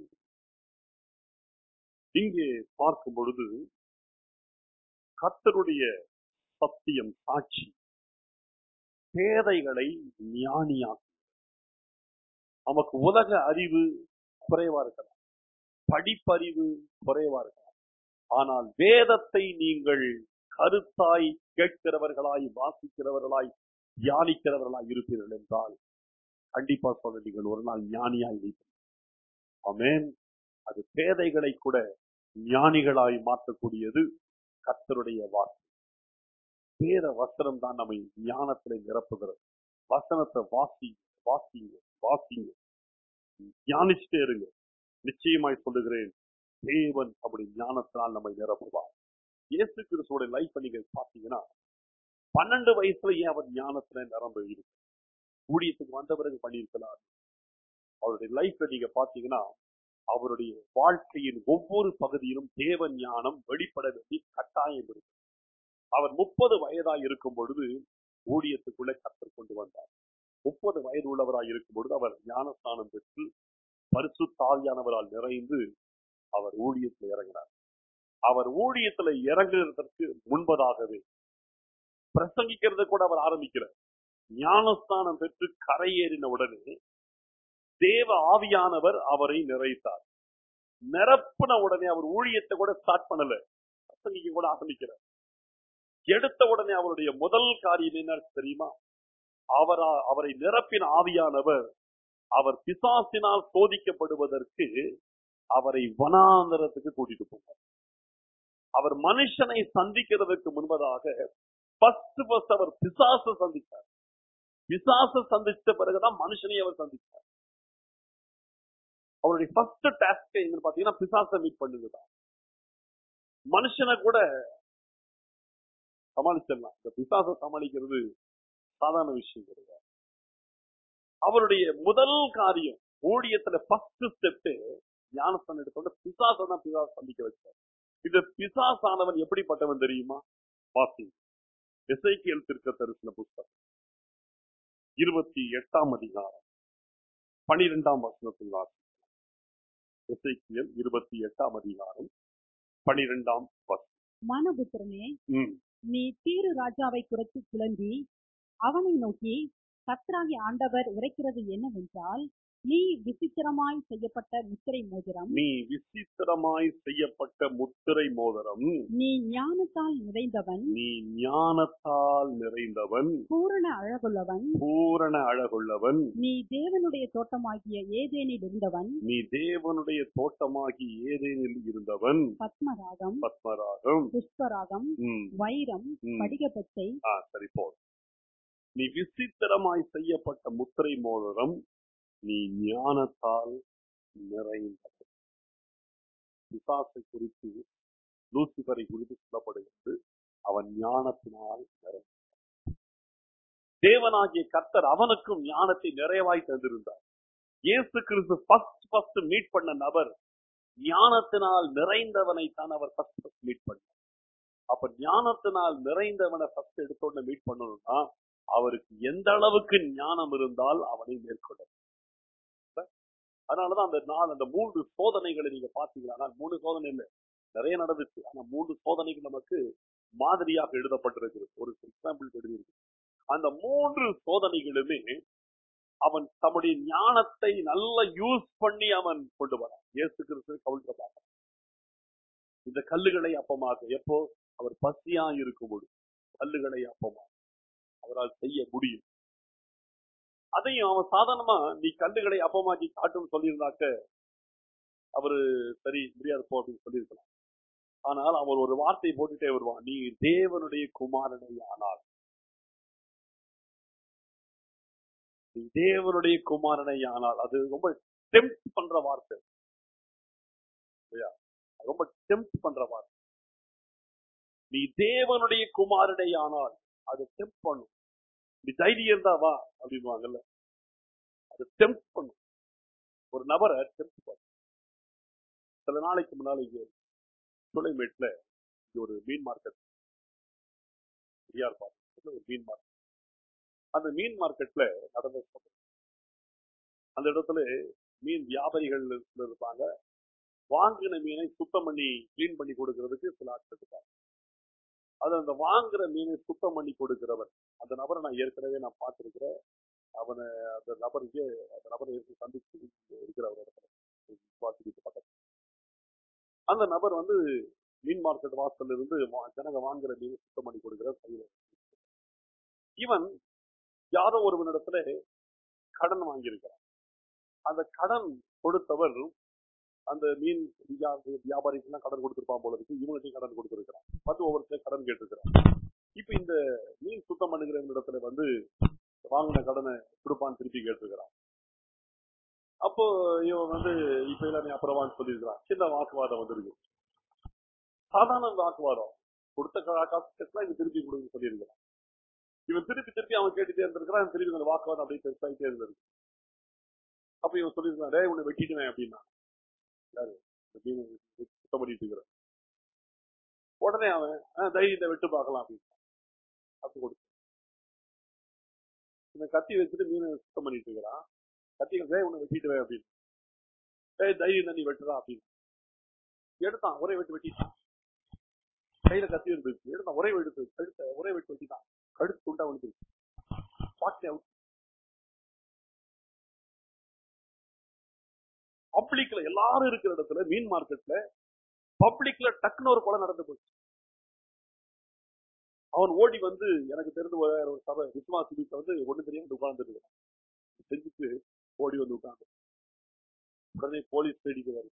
இங்கே பார்க்கும் பொழுது கர்த்தருடைய சத்தியம் சாட்சி பேதைகளை ஞானியாக்கும். நமக்கு உலக அறிவு குறைவா இருக்கலாம், படிப்பறிவு குறைவா இருக்கலாம். ஆனால் வேதத்தை நீங்கள் கருத்தாய் கேட்கிறவர்களாய், வாசிக்கிறவர்களாய், தியானிக்கிறவர்களாய் இருப்பீர்கள் என்றால் கண்டிப்பா சொல்ல நீங்கள் ஒரு நாள் ஞானியாய் வைப்பீர்கள். ஆமென். அது பேதைகளை கூட ஞானிகளாய் மாற்றக்கூடியது கர்த்தருடைய வார்த்தை. வேத வசனம் தான் நம்மை ஞானத்திலே நிரப்புகிறது. வசனத்தை வாசிங்க, தியானிச்சுட்டே இருங்க. நிச்சயமாய் சொல்லுகிறேன், தேவன் அப்படி ஞானத்தினால் நம்மை நிரப்புவார். இயேசு கிறிஸ்துவோட லைஃப் நீங்க பாத்தீங்கன்னா 12 வயசுல ஏன் அவர் ஞானத்துல நிரம்ப இருக்கு. ஊழியத்துக்கு வந்த பிறகு பண்ணியிருக்கிறார். அவருடைய லைஃப்ல நீங்க பாத்தீங்கன்னா அவருடைய வாழ்க்கையின் ஒவ்வொரு பகுதியிலும் தேவ ஞானம் வெளிப்பட வேண்டிய கட்டாயம் இருக்கு. அவர் 30 வயதாய் இருக்கும் பொழுது ஊழியத்துக்குள்ளே கர்த்தர் கொண்டு வந்தார். 30 வயது உள்ளவராய் இருக்கும் பொழுது அவர் ஞானஸ்நானம் பெற்று பரிசுத்த ஆவியானவரால் நிறைந்து அவர் ஊழியத்தில் இறங்கினார். அவர் ஊழியத்தில் இறங்குவதற்கு முன்பதாகவே பிரசங்கிக்கிறது கூட அவர் ஆரம்பிக்கிறார். ஞானஸ்நானம் பெற்று கரையேறின உடனே தேவ ஆவியானவர் அவரை நிறைத்தார். நிரப்பின உடனே அவர் ஊழியத்தை கூட ஸ்டார்ட் பண்ணல, பிரசங்கிக்க கூட ஆரம்பிக்கிறார். எடுத்த உடனே அவருடைய முதல் காரியம் என்ன தெரியுமா? அவரை நிரப்பின ஆவியானவர் அவர் பிசாசினால் சோதிக்கப்படுவதற்கு அவரை வனாந்தரத்துக்கு கூட்டிட்டு போனார். அவர் மனுஷனை சந்திக்கிறதுக்கு முன்பதாக அவர் பிசாசை சந்தித்தார். பிசாசை சந்தித்த பிறகுதான் மனுஷனை அவர் சந்தித்தார். அவருடைய ஃபர்ஸ்ட் டாஸ்க் எங்க பாத்தீங்கன்னா பிசாசை மீட் பண்ணுங்கதான். மனுஷனை கூட சமாளிச்சிடலாம், இந்த பிசாசை சமாளிக்கிறது சாதாரண விஷயம் கிடையாது. அவருடைய முதல் காரியம் ஊழியத்துல ஃபர்ஸ்ட் ஸ்டெப் ஞானஸ்தானம் எடுத்தோட பிசாசை தான் பிசாசை சந்திக்க வச்சார். இந்த பிசாசானவன் எப்படிப்பட்டவன் தெரியுமா? வாசி எசேக்கியேல் தீர்க்கதரிசன புத்தகம் 28ஆம் அதிகாரம் 12ஆம் வசனத்தில் வாசி. எசேக்கியேல் 28ஆம் அதிகாரம் 12ஆம் வசனம். மனுபுத்திரனே, நீ தீரு ராஜாவை குறித்து கிளம்பி அவனை நோக்கி, கர்த்தராகிய ஆண்டவர் உரைக்கிறது என்னவென்றால், நீ விசித்திரமாய் செய்யப்பட்ட முத்திரை மோதிரம், நீ விசித்திரமாய் செய்யப்பட்ட முத்திரை மோதிரம், நீ ஞானத்தால் நிறைந்தவன், நீ ஞானத்தால் நிறைந்தவன், பூரண அழகுள்ளவன், பூரண அழகுள்ளவன், நீ தேவனுடைய தோட்டமாகிய ஏதேனில் இருந்தவன், நீ தேவனுடைய தோட்டமாகி ஏதேனில் இருந்தவன், பத்மராகம், பத்மராகம், புஷ்பராகம், வைரம், படிகப்பச்சை. சரி போ. நீ விசித்திரமாய் செய்யப்பட்ட முத்திரை மோதிரம், நீ ஞானத்தால் நிறைந்தவன். பிசாசை குறித்து லூசிபரை குறித்து சொல்லப்படுகிறது, அவன் ஞானத்தினால் நிறைந்தவன். தேவனாகிய கர்த்தர் அவனுக்கும் ஞானத்தை நிறைவாய் தந்திருந்தார். இயேசு கிறிஸ்து ஃபர்ஸ்ட் மீட் பண்ண நபர் ஞானத்தினால் நிறைந்தவனை தான் அவர் ஃபர்ஸ்ட் மீட் பண்ணார். அப்ப ஞானத்தினால் நிறைந்தவனை ஃபர்ஸ்ட் எடுத்தோட மீட் பண்ணணும்னா அவருக்கு எந்த அளவுக்கு ஞானம் இருந்தால் அவனை மேற்கொள்ள. அதனாலதான் அந்த 3 சோதனைகளை நீங்க பாத்தீங்கன்னா, 3 சோதனை இல்லை, நிறைய நடந்துச்சு. ஆனா 3 சோதனைகள் நமக்கு மாதிரியாக எழுதப்பட்டிருக்கிறது. ஒரு எக்ஸாம்பிள் எழுதியிருக்கு. அந்த 3 சோதனைகளுமே அவன் தம்முடைய ஞானத்தை நல்லா யூஸ் பண்ணி அவன் கொண்டு வரான். இயேசு கிறிஸ்து கவுண்டர் இந்த கல்லுகளை அப்பமாக, எப்போ அவர் பசியா இருக்கும்போது கல்லுகளை அப்பமாக அவரால் செய்ய முடியும். அதையும் அவன் சாதாரணமா நீ கல்லுகளை அப்பமாக்கி காட்டும் சொல்லியிருந்தாக்க அவரு சரி முடியாது போ அப்படின்னு சொல்லியிருக்கலாம். ஆனால் அவர் ஒரு வார்த்தை போட்டுட்டே வருவான், நீ தேவனுடைய குமாரனை ஆனால், நீ தேவனுடைய குமாரனை ஆனால். அது ரொம்ப டெம்ப்ட் பண்ற வார்த்தை, ரொம்ப டெம்ப்ட் பண்ற வார்த்தை. நீ தேவனுடைய குமாரனை ஆனால் அது டெம்ப்ட் பண்ணும். நீ தைரியம் தான் வா அப்படின்வாங்கல்ல, அது டெம்ப்ட் பண்ணும். ஒரு நபரை டெம்ப்ட் பண்ணும். சில நாளைக்கு முன்னால இங்க சுளைமேட்ல ஒரு மீன் மார்க்கெட், ஒரு மீன் மார்க்கெட். அந்த மீன் மார்க்கெட்ல நடந்த அந்த இடத்துல மீன் வியாபாரிகள் இருப்பாங்க. வாங்கின மீனை சுத்தம் பண்ணி கிளீன் பண்ணி கொடுக்கறதுக்கு சில ஆட்கள் இருப்பாங்க. அது அந்த வாங்குற மீனை சுத்தம் பண்ணி கொடுக்கிறவர், அந்த நபரை நான் ஏற்கனவே பார்த்திருக்கிறேன். அவனை அந்த நபரை சந்திச்சு இருக்கிறவர் அந்த நபர் மீன் மார்க்கெட் வாசல்ல இருந்து ஜனங்க வாங்குற மீன் சுத்தம் பண்ணி கொடுக்கிற கையில். இவன் யாரோ ஒருவனிடத்துல கடன் வாங்கியிருக்கிறான். அந்த கடன் கொடுத்தவர் அந்த மீன் வியாபாரிக்கு கடன் கொடுத்திருப்பான் போல இருக்கு, இவனுக்கு கடன் கொடுத்திருக்கிறான். ஒவ்வொருத்தரும் கடன் கேட்டிருக்கிறான். இப்ப இந்த மீன் சுத்தம் பண்ணுகிற இடத்துல வாங்கின கடனை கொடுப்பான்னு திருப்பி கேட்டிருக்கிறான். அப்போ இவன் இப்ப எல்லாமே அப்புறமான்னு சொல்லியிருக்கிறான். சின்ன வாக்குவாதம் வந்திருக்கு. சாதாரண வாக்குவாதம், கொடுத்த காசு இவன் திருப்பி கொடுக்க சொல்லியிருக்கிறான். இவன் திருப்பி அவன் கேட்டுட்டே இருந்திருக்கிறான். திருப்பி அந்த வாக்குவாதம் அப்படியே பெருசாகிட்டே இருந்திருக்கு. அப்ப இவன் சொல்லியிருக்கான், டேய் உன்னை வெட்டிடுவேன் அப்படின்னா. யாரு சுத்தம் பண்ணிட்டு இருக்கிறான். உடனே அவன் தைரியத்தை வெட்டு பார்க்கலாம் அப்படின்னு அப்படி கொடுத்து இந்த கத்தி வச்சுட்டு மீனை சுத்தம் பண்ணிட்டு இருக்கிறான். கத்தி உன்னை வெட்டிடுவேன் அப்படின்னு. தைரியம் தான் நீ வெட்டுறான் அப்படின்னு எடுத்தான். ஒரே வெட்டு வெட்டிட்டான். கையில கத்தி இருந்துச்சு, எடுத்தான். ஒரே வெட்டு வெட்டிட்டான். கழுத்து துண்டா வந்துருச்சு. பப்ளிக்ல எல்லாரும் இருக்கிற இடத்துல, மீன் மார்க்கெட்ல பப்ளிக்ல டக்குன்னு ஒரு கொலை நடந்து போச்சு. அவன் ஓடி எனக்கு தெரிந்து ஒரு சபை விசுவாசி வீட்டை ஒண்ணு தெரியாம உட்கார்ந்து செஞ்சுட்டு ஓடி உட்கார்ந்து உடனே போலீஸ் தேடிக்கிறாரு.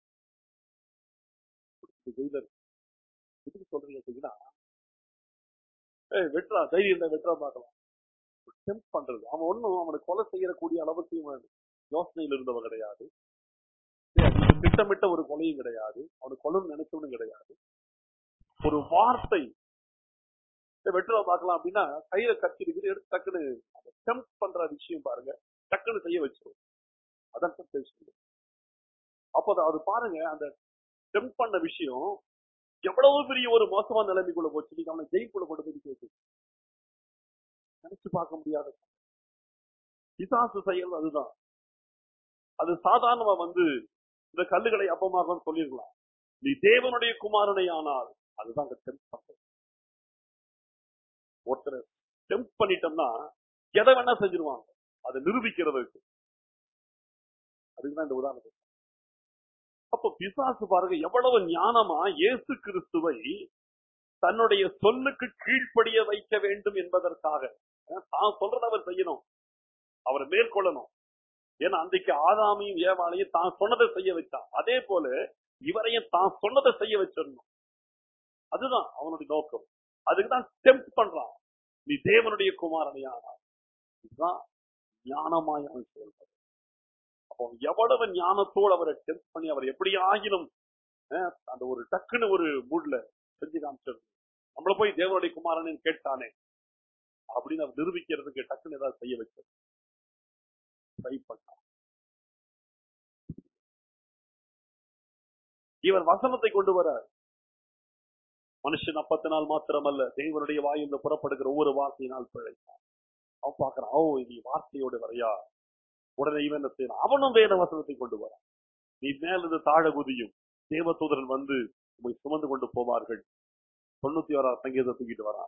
எதுக்கு சொல்றீங்க அப்படின்னா, வெட்டுறா, தைரியம் வெட்டுறா பார்க்கலாம் டெம்ப்ட் பண்றது. அவன் ஒன்னும் அவனை கொலை செய்யக்கூடிய அளவுக்கு யோசனையில் இருந்தவன் கிடையாது. இது திட்டமிட்ட ஒரு கொலையும் கிடையாது, அவனுக்கு கொலை நினைச்சவனும் கிடையாது. ஒரு வார்த்தை வெற்றில பார்க்கலாம் அப்படின்னா, கையில கத்தி இருக்குது, எடுத்து டக்குன்னு டெம்ப் பண்ற விஷயம் பாருங்க, டக்குன்னு செய்ய வச்சிரும். அதான் temptation. அப்ப அது பாருங்க, அந்த டெம்ப் பண்ண விஷயம் எவ்வளவு பெரிய ஒரு மோசமான நிலைமைக்குள்ள போச்சு. நீங்க அவனை ஜெயிக்குள்ள கொண்டு போய் கேட்டு நினைச்சு பார்க்க முடியாத பிசாசு செயல் அதுதான். அது சாதாரணமா இந்த கல்லுகளை அப்பமாக சொல்லிருக்கலாம். நீ தேவனுடைய குமாரனை ஆனால் அதுதான் அங்க டெம்ப் பண்றது. ஒருத்தரை டெம்ப் பண்ணிட்டோம்னா எதை வேணா செஞ்சிருவாங்க, அதை நிரூபிக்கிறதுக்கு. அதுக்குதான் இந்த உதாரணம். அப்ப பிசாசு பாருங்க எவ்வளவு ஞானமா இயேசு கிறிஸ்துவை தன்னுடைய சொல்லுக்கு கீழ்ப்படிய வைக்க வேண்டும் என்பதற்காக தான் சொல்றத அவர் செய்யணும், அவரை மேற்கொள்ளணும். ஏன்னா அன்றைக்கு ஆதாமையும் ஏவாளையும் தான் சொன்னதை செய்ய வச்சான். அதே போல இவரையும் தான் சொன்னதை செய்ய வச்சிடணும். அதுதான் அவனுடைய நோக்கம். அதுக்குதான் டெம்ப் பண்றான். நீ தேவனுடைய குமாரனையானா. இதுதான் ஞானமாய் அவன் செயல்படும். அப்போ எவ்வளவு ஞானத்தோடு அவரை டெம்ப் பண்ணி அவர் எப்படி ஆகினும் அந்த ஒரு டக்குன்னு ஒரு மூட்ல செஞ்சு காமிச்சது. நம்மள போய் தேவனுடைய குமாரன் கேட்டானே அப்படின்னு அவர் நிரூபிக்கிறதுக்கு டக்குன்னு ஏதாவது செய்ய வச்சது. ட்ரை பண்ணான். இவர் வசனத்தை கொண்டு வர மனுஷன் அப்பத்தினால் மாத்திரமல்ல தேவனுடைய வாயிலிருந்து புறப்படுகிற ஒவ்வொரு வார்த்தையினால் பிழைத்தான். அவன் பார்க்கிறான், ஓ நீ வார்த்தையோடு வரையா. உடனே இவன் என்ன செய்யணும், அவனும் வேத வசனத்தை கொண்டு வரான். நீ மேலிருந்து தாழ குதியும், தேவதூதரன் உங்களை சுமந்து கொண்டு போவார்கள். 91ஆம் சங்கீதத்தை தூக்கிட்டு வரான்.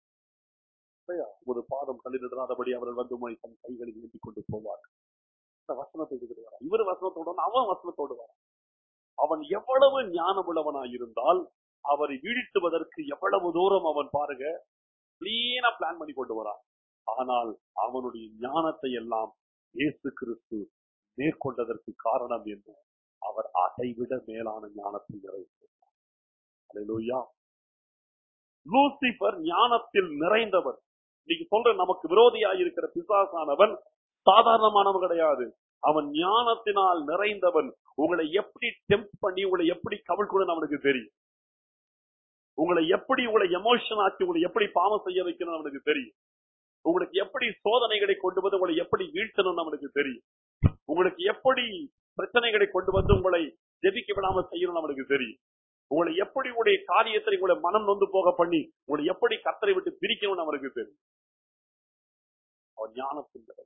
ஒரு பாதம் கல்லிடாதபடி அவர்கள் உங்களை தன் கைகளில் ஏற்றி கொண்டு போவார்கள். வசனத்தை தூக்கிட்டு வரான். இவர் வசனத்தோடு அவன் வசனத்தோடு வரான். அவன் எவ்வளவு ஞானம் உள்ளவனாய் இருந்தால் அவரை வீழ்த்துவதற்கு எவ்வளவு தூரம் அவன் பாருங்க கிளீனா பிளான் பண்ணி கொண்டு வரான். ஆனால் அவனுடைய ஞானத்தை எல்லாம் இயேசு கிறிஸ்து மேற்கொண்டதற்கு காரணம் என்று அவர் அதைவிட மேலான ஞானத்தை நிறைந்திருந்தார். அல்லேலூயா. லூசிபர் ஞானத்தில் நிறைந்தவர். இன்னைக்கு சொல்ற நமக்கு விரோதியாய் இருக்கிற பிசாசானவன் சாதாரணமானவன் கிடையாது. அவன் ஞானத்தினால் நிறைந்தவன். உங்களை எப்படி டெம்ப் பண்ணி உங்களை எப்படி கவிழ்க்கணும்னு அவனுக்கு தெரியும். உங்களை எமோஷன் ஆக்கி உங்களை எப்படி பாவம் செய்ய வைக்கணும் அவனுக்கு தெரியும். உங்களுக்கு எப்படி சோதனைகளை கொண்டு வந்து உங்களை எப்படி வீழ்த்தணும் அவனுக்கு தெரியும். உங்களுக்கு எப்படி பிரச்சனைகளை கொண்டு வந்து உங்களை ஜெபிக்க விடாம செய்யணும் அவனுக்கு தெரியும். உங்களை எப்படி உங்களுடைய காரியத்தை உங்களை மனம் நொந்து போக பண்ணி உங்களை எப்படி கர்த்தரை விட்டு பிரிக்கணும்னு அவனுக்கு தெரியும். அவன் ஞானத்தில்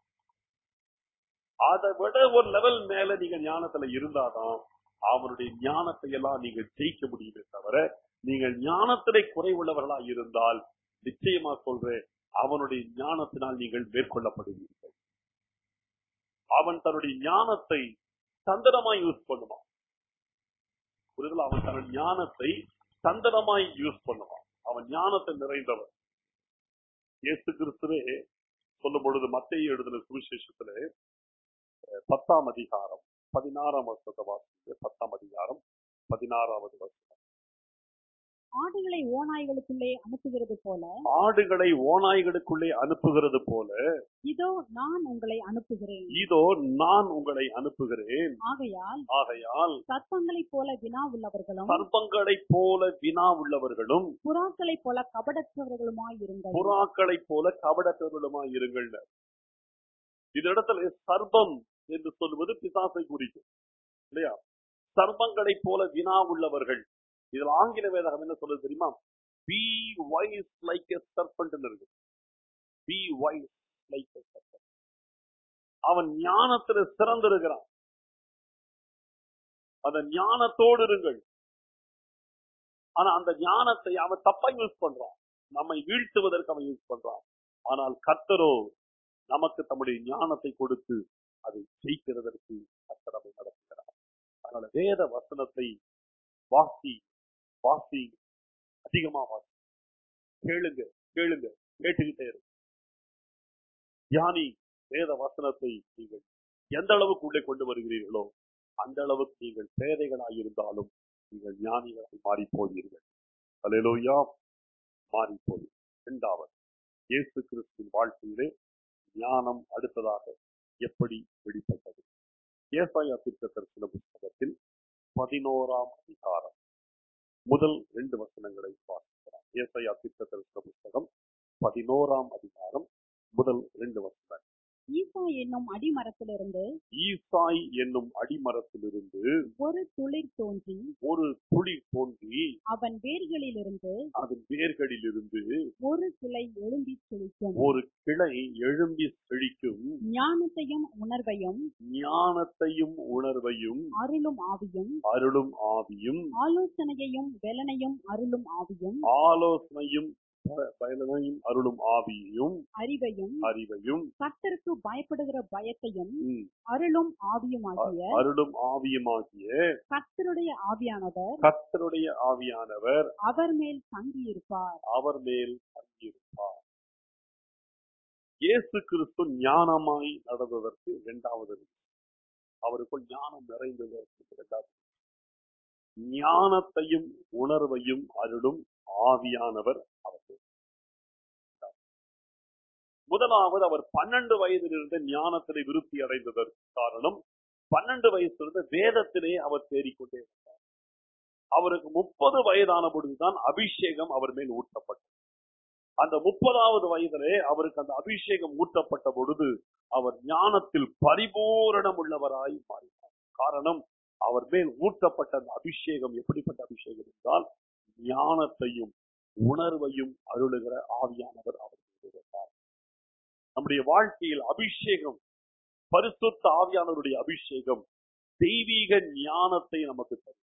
அதை விட ஒரு லெவல் மேல நீங்க ஞானத்துல இருந்தாதான் அவனுடைய ஞானத்தை எல்லாம் நீங்க ஜெயிக்க முடியுமே தவிர, நீங்கள் ஞானத்திலே குறைவுள்ளவர்களா இருந்தால் நிச்சயமா சொல்றேன், அவனுடைய ஞானத்தினால் நீங்கள் மேற்கொள்ளப்படுவீர்கள். அவன் தன்னுடைய ஞானத்தை தந்திரமாய் யூஸ் பண்ணுவான். புரிதல்? அவன் தன்னுடைய ஞானத்தை தந்திரமாய் யூஸ் பண்ணுவான். அவன் ஞானத்தை நிறைந்தவன். இயேசு கிறிஸ்துவே சொல்லும் பொழுது மத்தேயு எழுதின சுவிசேஷத்திலே 10ஆம் அதிகாரம் 16ஆம் வசனத்தை வாசிங்க. 10ஆம் அதிகாரம் 16வது வசனம். ஆடுகளை ஓநாய்களுக்குள்ளே அனுப்புகிறது போல, ஆடுகளை ஓநாய்களுக்குள்ளே அனுப்புகிறது போல இதோ நான் உங்களை அனுப்புகிறேன். இதோ நான் உங்களை அனுப்புகிறேன். ஆகையால் சர்ப்பங்களைப் போல வினா உள்ளவர்களும் சர்ப்பங்களைப் போல வினா உள்ளவர்களும் புறாக்களைப் போல கபடற்றவர்களுமாய் இருங்கள். புறாக்களைப் போல கபடற்றவர்களுமாய் இருங்கள். இந்த இடத்துல சர்ப்பம் என்று சொல்வது பிசாசை குறிக்கும் இல்லையா? சர்ப்பங்களைப் போல வினா உள்ளவர்கள். இதுல ஆங்கில வேதம் என்ன சொல்றது தெரியுமா? Be wise like a serpent இருக்கு. Be wise like a serpent. அவன் ஞானத்துல சிறந்திருக்கிறான். அந்த ஞானத்தோடு இருங்கள். ஆனா அந்த ஞானத்தை அவன் தப்பா யூஸ் பண்றான். நம்மை வீழ்த்துவதற்கு அவன் யூஸ் பண்றான். ஆனால் கர்த்தரோ நமக்கு தம்முடைய ஞானத்தை கொடுத்து அதை ஜெயிக்கிறதற்கு கர்த்தர் நம்மை நடத்துகிறார். அதனால வேத வசனத்தை வாசி அதிகமா வாசி. கேளுங்க கேட்டுக்கிட்டே இருக்கு. தியானி. வேத வசனத்தை நீங்கள் எந்த அளவுக்கு உள்ளே கொண்டு வருகிறீர்களோ அந்த அளவுக்கு நீங்கள் பேதைகளாய் இருந்தாலும் நீங்கள் ஞானிகளாய் மாறி போவீர்கள். அல்லேலூயா. மாறி போய். இரண்டாவது, இயேசு கிறிஸ்துவின் வாழ்க்கையிலே ஞானம் அடுத்ததாக எப்படி வெளிப்பட்டது? ஏசாயா தீர்க்கதரிசன புத்தகத்தில் 11ஆம் அதிகாரம் முதல் 2 வசனங்களை பார்க்கிறோம். ஏசாயா தீர்க்கதரிசன புத்தகம் 11ஆம் அதிகாரம் முதல் 2 வசனம். ஈசாய் என்னும் அடிமரத்திலிருந்து ஈசாய் என்னும் அடிமரத்திலிருந்து ஒரு துளிர் தோன்றி ஒரு துளி தோன்றி அவன் வேர்களிலிருந்து அதன் வேர்களிலிருந்து ஒரு கிளை எழும்பி செழிக்கும். ஒரு கிளை எழும்பி செழிக்கும். ஞானத்தையும் உணர்வையும் ஞானத்தையும் உணர்வையும் அருளும் ஆவியும் அருளும் ஆவியும் ஆலோசனையையும் பெலனையும் அருளும் ஆவியும் ஆலோசனையும் பயனையும் அருளும் ஆவியையும் அறிவையும் கர்த்தருக்கு பயப்படுகிற பயத்தையும் அருளும் ஆவியுமாகிய கர்த்தருடைய ஆவியானவர் அவர் மேல் தங்கியிருப்பார். இயேசு கிறிஸ்து ஞானமாய் நடந்ததற்கு 2வது, அவருக்குள் ஞானம் நிறைந்ததற்கு 2வது, ஞானத்தையும் உணர்வையும் அருளும் ஆவியானவர் அவர். முதலாவது, அவர் 12 வயதிலிருந்து ஞானத்திலே விருத்தி அடைந்ததற்கு காரணம், 12 வயசிலிருந்து வேதத்திலே அவர் தேடிக்கொண்டே இருந்தார். அவருக்கு 30 வயதான பொழுதுதான் அபிஷேகம் அவர் மேல் ஊற்றப்பட்டது. அந்த 30வது வயதிலே அவருக்கு அந்த அபிஷேகம் ஊற்றப்பட்ட பொழுது அவர் ஞானத்தில் பரிபூரணம் உள்ளவராய் மாறினார். காரணம், அவர் மேல் ஊற்றப்பட்ட அந்த அபிஷேகம் எப்படிப்பட்ட அபிஷேகம் என்றால், ஞானத்தையும் உணர்வையும் அருளுகிற ஆவியானவர் அவர் இருந்தார். நம்முடைய வாழ்க்கையில் அபிஷேகம், பரிசுத்த ஆவியானவருடைய அபிஷேகம் தெய்வீக ஞானத்தை நமக்கு தரும்.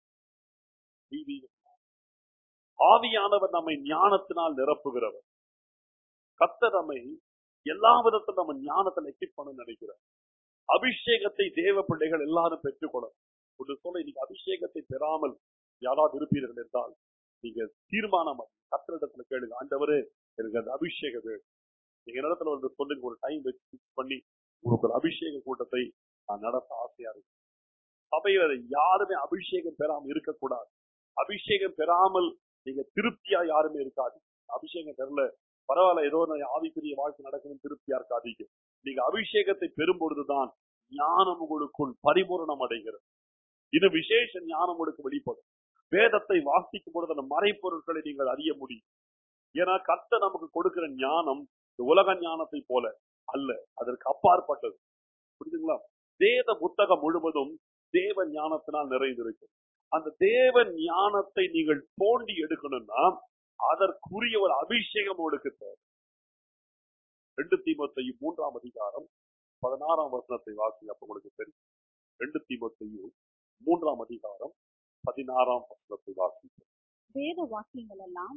ஆவியானவர் நம்மை ஞானத்தினால் நிரப்புகிறவர். கர்த்தர் நம்மை எல்லா விதத்திலும் நம்ம ஞானத்தை எக்ஸிட் பண்ண நினைக்கிறார். அபிஷேகத்தை தேவ பிள்ளைகள் எல்லாரும் பெற்றுக்கொள்ளணும். ஒரு சொல்ல, இன்னைக்கு அபிஷேகத்தை பெறாமல் யாராவது இருப்பீர்கள் என்றால், நீங்க தீர்மானம் கர்த்தரிடத்துல கேளுங்க, ஆண்டவரே எனக்கு அந்த அபிஷேகம் வேணும். நீங்க இடத்துல வந்து சொல்லுங்க, ஒரு டைம் வச்சு பிக்ஸ் பண்ணி உங்களுக்கு ஒரு அபிஷேக கூட்டத்தை நான் நடத்த ஆசையா இருக்கு. சபையில யாருமே அபிஷேகம் பெறாமல் இருக்கக்கூடாது. அபிஷேகம் பெறாமல் நீங்க திருப்தியா யாருமே இருக்காது. அபிஷேகம் பெறல, பரவாயில்ல, ஏதோ ஆவிக்குரிய வாழ்க்கை நடக்கணும், திருப்தியா இருக்காதீங்க. நீங்க அபிஷேகத்தை பெறும் பொழுதுதான் ஞானம் உங்களுக்குள் பரிபூரணம் அடைகிறது. இது விசேஷ ஞானம் உங்களுக்கு வெளிப்படும். வேதத்தை வாசிக்கும் பொழுது அந்த மறைப்பொருட்களை நீங்கள் அறிய முடியும். ஏன்னா கர்த்தர் நமக்கு கொடுக்கிற ஞானம் உலக ஞானத்தை போல அல்ல, அதற்கு அப்பாற்பட்டது. புரியுதுங்களா? வேத புத்தகம் முழுவதும் தேவ ஞானத்தினால் நிறைந்திருக்கு. அந்த தேவ ஞானத்தை நீங்கள் தோண்டி எடுக்கணும்னா அதற்குரிய ஒரு அபிஷேகம் உங்களுக்கு தேவை. 2 தீமோத்தேயு 3ஆம் அதிகாரம் 16ஆம் வசனத்தை வாசிங்க, அப்ப உங்களுக்கு தெரியும். 2 தீமோத்தேயு 3ஆம் அதிகாரம் 16ஆம் வசனத்தை வாசிங்க. வேத வாக்கியங்கள் எல்லாம்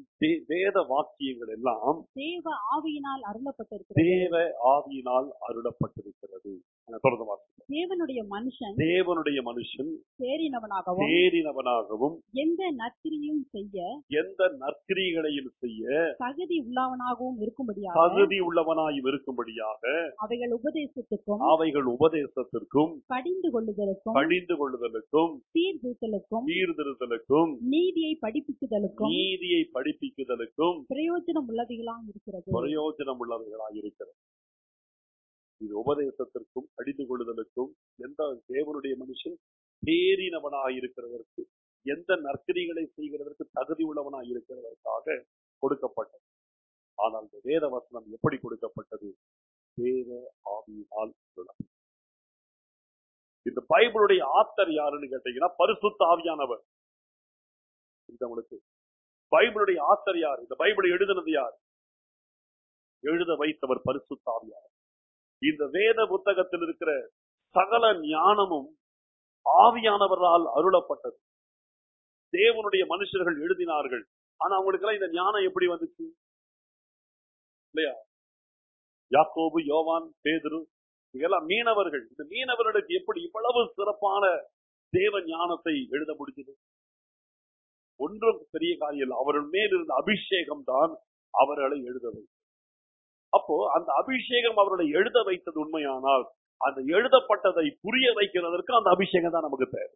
தேவ ஆவியினால் அருளப்பட்டிருக்கிறது. தேவனுடைய மனுஷன் தேறினவனாகவும் எந்த நற்கிரியையும் செய்ய தகுதி உள்ளவனாகவும் இருக்கும்படியாக அவைகள் உபதேசத்திற்கும் கடிந்து கொள்ளுதலுக்கும் சீர்திருத்தலுக்கும் நீதியை படிப்பிக்குதலுக்கும் பிரயோஜனம் உள்ளவைகளாய் இருக்கிறது. இது உபதேசத்திற்கும் கடிந்து கொள்ளுதலுக்கும், எந்த தேவனுடைய மனுஷன் தேறினவனாயிருக்கிறதற்கு, எந்த நற்கிரிகளை செய்கிறதற்கு தகுதி உள்ளவனாய் இருக்கிறதற்காக கொடுக்கப்பட்டது. ஆனால் இந்த வேத வசனம் எப்படி கொடுக்கப்பட்டது? தேவ ஆவியினால். இந்த பைபிளுடைய ஆத்தர் யாருன்னு கேட்டீங்கன்னா பரிசுத்த ஆவியானவர். உங்களுக்கு பைபிளுடைய ஆத்தர் யார்? இந்த பைபிளை எழுதினது யார்? எழுத வைத்தவர் பரிசுத்த ஆவியானவர். இந்த வேத புத்தகத்தில் இருக்கிற சகல ஞானமும் ஆவியானவரால் அருளப்பட்டது. தேவனுடைய மனுஷர்கள் எழுதினார்கள். ஆனா அவங்களுக்கு எல்லாம் இந்த ஞானம் எப்படி வந்துச்சு? இல்லையா? யாக்கோபு, யோவான், பேதுரு இதெல்லாம் மீனவர்கள். இந்த மீனவர்களுக்கு எப்படி இவ்வளவு சிறப்பான தேவ ஞானத்தை எழுத முடிஞ்சது? ஒன்றும் பெரிய காரியம் இல்லை. அவர்கள் மேல் இருந்த அபிஷேகம் தான் அவர்களை எழுத வைத்தது. அப்போ அந்த அபிஷேகம் அவர்களை எழுத வைத்தது உண்மையானால், அந்த எழுதப்பட்டதை புரிய வைக்கிறதற்கு அந்த அபிஷேகம் தான் நமக்கு தேவை.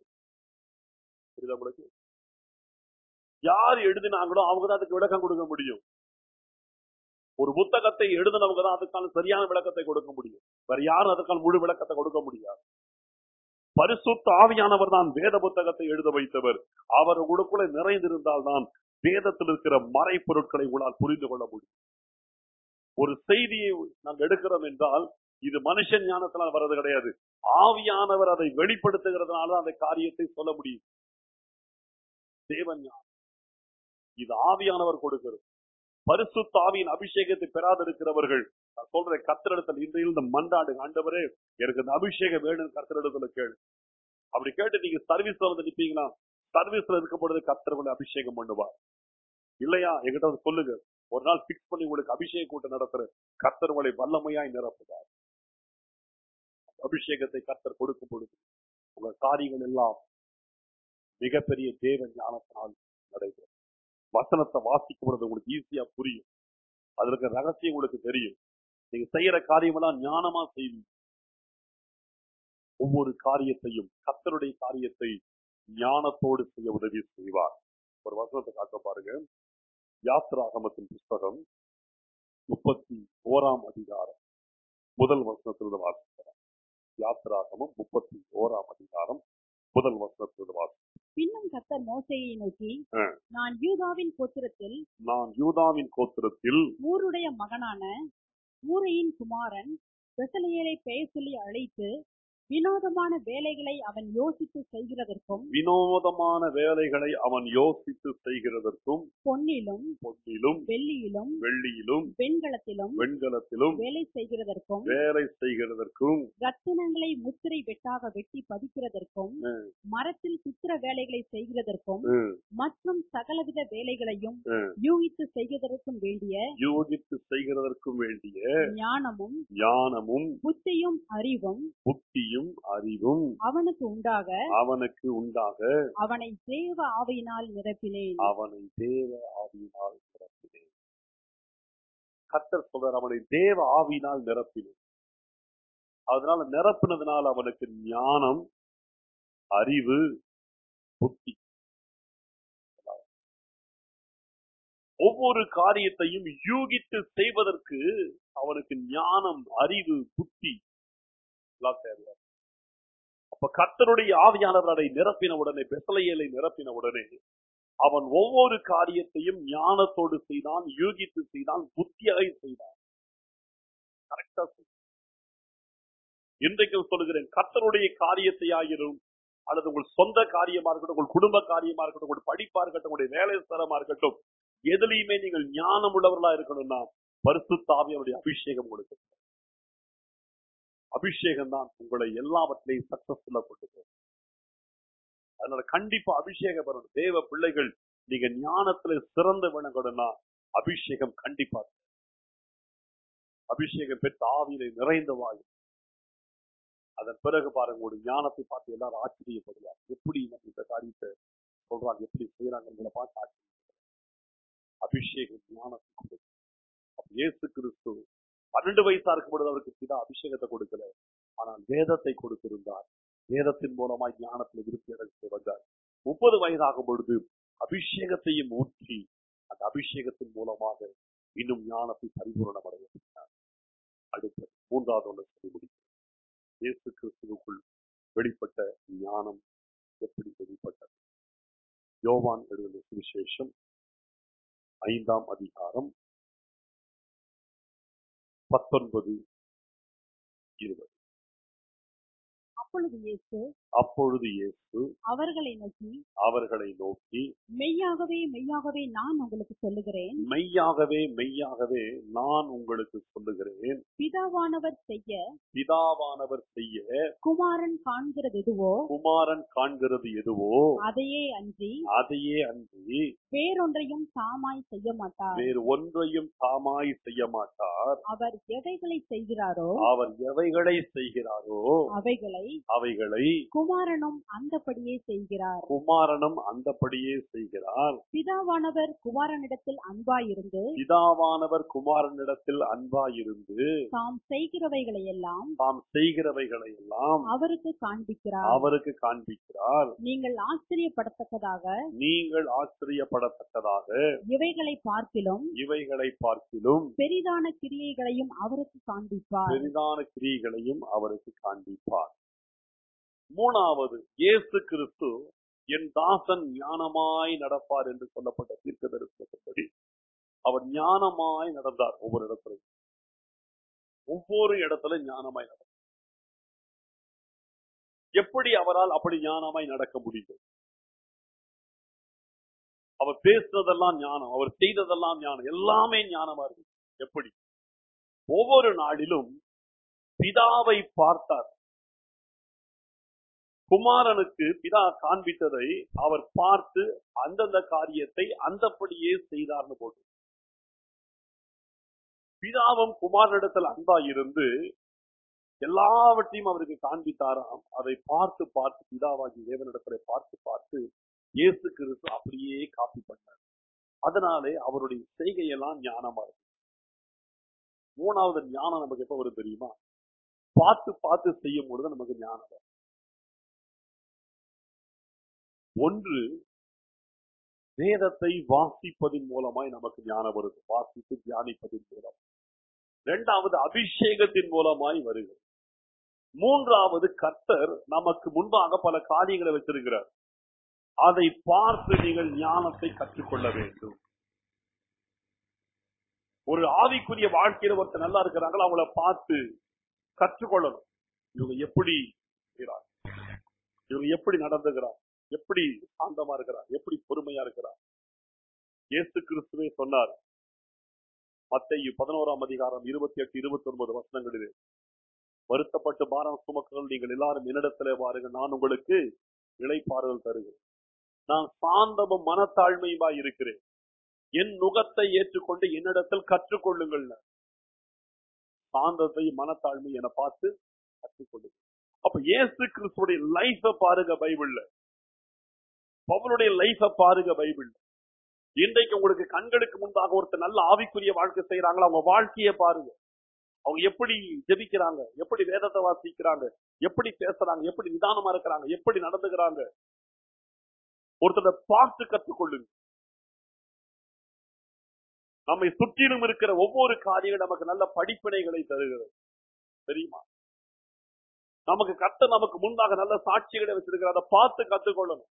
யார் எழுதினாங்களோ அவங்க தான் அதுக்கு விளக்கம் கொடுக்க முடியும். ஒரு புத்தகத்தை எழுதினவங்க தான் அதுக்கான சரியான விளக்கத்தை கொடுக்க முடியும். வேற யாரும் அதுக்கான முழு விளக்கத்தை கொடுக்க முடியாது. பரிசுத்த ஆவியானவர் தான் வேத புத்தகத்தை எழுத வைத்தவர். அவர் உங்களுக்குள்ள நிறைந்திருந்தால் தான் வேதத்தில் இருக்கிற மறைப்பொருட்களை உங்களால் புரிந்து கொள்ள முடியும். ஒரு செய்தியை நாம் எடுக்கிறோம் என்றால் இது மனுஷன் ஞானத்தினால் வர்றது கிடையாது. ஆவியானவர் அதை வெளிப்படுத்துகிறதுனால அந்த காரியத்தை சொல்ல முடியும். தேவன் ஞானம் இது ஆவியானவர் கொடுக்கிறது. பரிசுத்த ஆவியின் அபிஷேகத்தை பெறாது இருக்கிறவர்கள் நான் சொல்றேன், கர்த்தரிடத்தில் இந்த மண்டாடு, ஆண்டவரே எனக்கு இந்த அபிஷேகம் வேணும் கர்த்தரிடத்துல கேளு. அப்படி கேட்டு நீங்க சர்வீஸ்ல வந்து நிப்பீங்களா? சர்வீஸ்ல இருக்கும் பொழுது கர்த்தர் அபிஷேகம் பண்ணுவார். இல்லையா என்கிட்ட வந்து சொல்லுங்க, ஒரு நாள் பிக்ஸ் பண்ணி உங்களுக்கு அபிஷேக கூட்டம் நடத்துற கர்த்தர் உங்களை வல்லமையாய் நிரப்புவார். அபிஷேகத்தை கர்த்தர் கொடுக்கும் பொழுது உங்க காரியங்கள் எல்லாம் மிகப்பெரிய தேவ ஞானத்தினால் நடைபெறும். வசனத்தை வாசிக்கும் பொழுது உங்களுக்கு ஈஸியா புரியும். அதுல இருக்க ரகசியம் உங்களுக்கு தெரியும். நீங்க செய்யற காரியமெல்லாம் ஞானமா செய்வீங்க. ஒவ்வொரு காரியத்தையும் கர்த்தருடைய காரியத்தை ஞானத்தோடு செய்ய உதவி செய்வார். ஒரு வசனத்தை காட்ட பாருங்க. யாத்திராகமத்தின் புஸ்தகம் 31ஆம் அதிகாரம் முதல் வசனத்திலிருந்து வாசிக்கிறேன். யாத்திராகமம் 31ஆம் அதிகாரம் முதல் வசனத்திலிருந்து வாசிக்கிறேன். பின்னும் கர்த்தர் மோசேயை நோக்கி, நான் யூதாவின் கோத்திரத்தில் ஊருடைய மகனான ஊரையின் குமாரன் பெசலெயேலை பெயர் சொல்லி அழைத்து வினோதமான வேலைகளை அவன் யோசித்து செய்கிறதற்கும் பொன்னிலும் வெள்ளியிலும் வெண்கலத்திலும் வேலை செய்கிறதற்கும் ரத்தினங்களை முத்திரை வெட்டாக வெட்டி பதிக்கிறதற்கும் மரத்தில் சித்திர வேலைகளை செய்கிறதற்கும் மற்றும் சகலவித வேலைகளையும் யூகித்து செய்கிறதற்கும் வேண்டிய ஞானமும் புத்தியும் அறிவும் அவனுக்கு உண்டாக அவனை தேவ ஆவியினால் நிரப்பினேன். கர்த்தர் சொல்றார், அவனை தேவ ஆவியினால் நிரப்பினேன். அதனால நிரப்பினதுனால அவனுக்கு ஞானம், அறிவு, புத்தி. ஒவ்வொரு காரியத்தையும் யூகித்து செய்வதற்கு அவனுக்கு ஞானம், அறிவு, புத்தி தேவை. அப்ப கர்த்தருடைய ஆவியானவர் அதை நிரப்பின உடனே, பெசலெயேலை நிரப்பின உடனே அவன் ஒவ்வொரு காரியத்தையும் ஞானத்தோடு செய்தான், யூகித்து செய்தான், புத்தியாக செய்தான். கரெக்டா இன்றைக்கும் சொல்லுகிறேன், கர்த்தருடைய காரியத்தை ஆகிரும் அல்லது உங்கள் சொந்த காரியமா இருக்கட்டும், உங்கள் குடும்ப காரியமா இருக்கட்டும், உங்கள் படிப்பா இருக்கட்டும், உங்களுடைய வேலை ஸ்தலமா இருக்கட்டும், எதுலையுமே நீங்கள் ஞானம் உள்ளவர்களா இருக்கணும்னா பரிசுத்த ஆவியானவருடைய அபிஷேகம் கொடுக்க. அபிஷேகம் தான் உங்களை எல்லாவற்றையும் சக்சஸ்ஃபுல்லா கொண்டு போகும். அதனால கண்டிப்பா அபிஷேகம் வரணும். தேவ பிள்ளைகள் நீங்க ஞானத்துல சிறந்து விளங்கணும்னா அபிஷேகம் கண்டிப்பா. அபிஷேகம் பெற்ற ஆவியிலே நிறைந்த வாழ். அதன் பிறகு பாருங்க, ஒரு ஞானத்தை பார்த்து எல்லாரும் ஆச்சரியப்படுவார். எப்படி இந்த காரியத்தை சொல்றாங்க, எப்படி செய்யறாங்க பார்த்து ஆச்சரியப்படுவார். அபிஷேகம் ஞானத்தை கொடுக்கும். இயேசு கிறிஸ்து 12 வயசா இருக்கும் பொழுது அவருக்கு பிதா அபிஷேகத்தை கொடுக்கல, ஆனால் வேதத்தை கொடுத்திருந்தார். வேதத்தின் மூலமாய் ஞானத்தில் விருத்தி அடைந்து வந்தார். 30 வயதாகும் பொழுது அபிஷேகத்தையும் ஊற்றி அந்த அபிஷேகத்தின் மூலமாக இன்னும் ஞானத்தை பரிபூரணம் அடைந்தார். அடுத்த 3வது ஒன்று சொல்லி முடிக்கிறார். இயேசு கிறிஸ்துவுக்குள் வெளிப்பட்ட ஞானம் எப்படி வெளிப்பட்டது? யோவான் எழுதின சுவிசேஷம் 5ஆம் அதிகாரம் 19-20. அப்பொழுது இயேசு அவர்களை நோக்கி மெய்யாகவே நான் உங்களுக்கு சொல்லுகிறேன், பிதாவானவர் செய்ய குமாரன் காண்கிறது எதுவோ அதையே அன்றி வேறொன்றையும் தாமாய் செய்ய மாட்டார். அவர் எவைகளை செய்கிறாரோ அவைகளை குமாரனும் அந்தபடியே செய்கிறார். பிதாவானவர் குமாரனிடத்தில் அன்பாயிருந்து தாம் செய்கிறவைகளை எல்லாம் அவருக்கு காண்பிக்கிறார். நீங்கள் ஆச்சரியப்படத்தக்கதாக இவைகளை பார்க்கிலும் பெரிதான கிரியைகளையும் அவருக்கு காண்பிப்பார். மூணாவது, இயேசு கிறிஸ்து என் தாசன் ஞானமாய் நடப்பார் என்று சொல்லப்பட்ட தீர்க்கதரிசனத்தின்படி அவர் ஞானமாய் நடந்தார். ஒவ்வொரு இடத்துல ஞானமாய் நடந்தார். எப்படி அவரால் அப்படி ஞானமாய் நடக்க முடியும்? அவர் பேசுறதெல்லாம் ஞானம், அவர் செய்ததெல்லாம் ஞானம், எல்லாமே ஞானமா இருக்கு. எப்படி? ஒவ்வொரு நாளிலும் பிதாவை பார்த்தார். குமாரனுக்கு பிதா காண்பித்ததை அவர் பார்த்து அந்தந்த காரியத்தை அந்தப்படியே செய்தார்னு போட்டு, பிதாவும் குமாரனிடத்தில் அன்பா இருந்து எல்லாவற்றையும் அவருக்கு காண்பித்தாராம். அதை பார்த்து பார்த்து பிதாவாகி தேவனிடத்துல பார்த்து பார்த்து இயேசு கிறிஸ்து அப்படியே காப்பி பண்ணார். அதனாலே அவருடைய செய்கையெல்லாம் ஞானமா இருக்கு. மூணாவது ஞானம் நமக்கு எப்ப வரும் தெரியுமா? பார்த்து பார்த்து செய்யும் பொழுது நமக்கு ஞானம் வரும். ஒன்று, வேதத்தை வாசிப்பதின் மூலமாய் நமக்கு ஞானம் வருது, வாசித்து தியானிப்பதின் மூலம். இரண்டாவது, அபிஷேகத்தின் மூலமாய் வருகிறது. மூன்றாவது, கர்த்தர் நமக்கு முன்பாக பல காரியங்களை வச்சிருக்கிறார். அதை பார்த்து நீங்கள் ஞானத்தை கற்றுக்கொள்ள வேண்டும். ஒரு ஆவிக்குரிய வாழ்க்கையில ஒருத்தர் நல்லா இருக்கிறாங்களோ அவங்கள பார்த்து கற்றுக்கொள்ளணும். இவங்க எப்படி இருக்கிறார், இவங்க எப்படி நடந்துகிறார், எப்படி சாந்தமா இருக்கிறார், எப்படி பொறுமையா இருக்கிறார். இயேசு கிறிஸ்துவே சொன்னார், மத்தேயு 11ஆம் அதிகாரம் 28, 29 வசனங்களிலே, வருத்தப்பட்டு பாரம் சுமக்குங்கள் நீங்கள் எல்லாரும் என்னிடத்திலே வாருங்கள், நான் உங்களுக்கு இளைப்பாறுதல் தருகிறேன். நான் சாந்தமும் மனத்தாழ்மையுமா இருக்கிறேன், என் நுகத்தை ஏற்றுக்கொண்டு என்னிடத்தில் கற்றுக்கொள்ளுங்கள். சாந்தத்தை மனத்தாழ்மை என பார்த்து கற்றுக்கொள்ளுங்கள். அப்ப இயேசு கிறிஸ்துடைய லைஃப பாருங்க பைபிள்ல, பவுலுடைய லைஃப பாருங்க பைபிள்ல. இன்றைக்கு உங்களுக்கு கண்களுக்கு முன்பாக ஒருத்தர் நல்ல ஆவிக்குரிய வாழ்க்கை செய்யறாங்களா, அவங்க வாழ்க்கையை பாருங்க. அவங்க எப்படி ஜெபிக்கிறாங்க, எப்படி வேதத்தை வாசிக்கிறாங்க, எப்படி பேசுறாங்க, எப்படி நிதானமா இருக்கிறாங்க, எப்படி நடந்துக்கிறாங்க. ஒருத்தர் பார்த்து கற்றுக்கொள்ளுங்க. நம்மை சுற்றிலும் இருக்கிற ஒவ்வொரு காரியம் நமக்கு நல்ல படிப்பினைகளை தருகிறது தெரியுமா? நமக்கு கர்த்தர் நமக்கு முன்பாக நல்ல சாட்சிகளை வச்சிருக்கிற, அதை பார்த்து கற்றுக்கொள்ளணும்.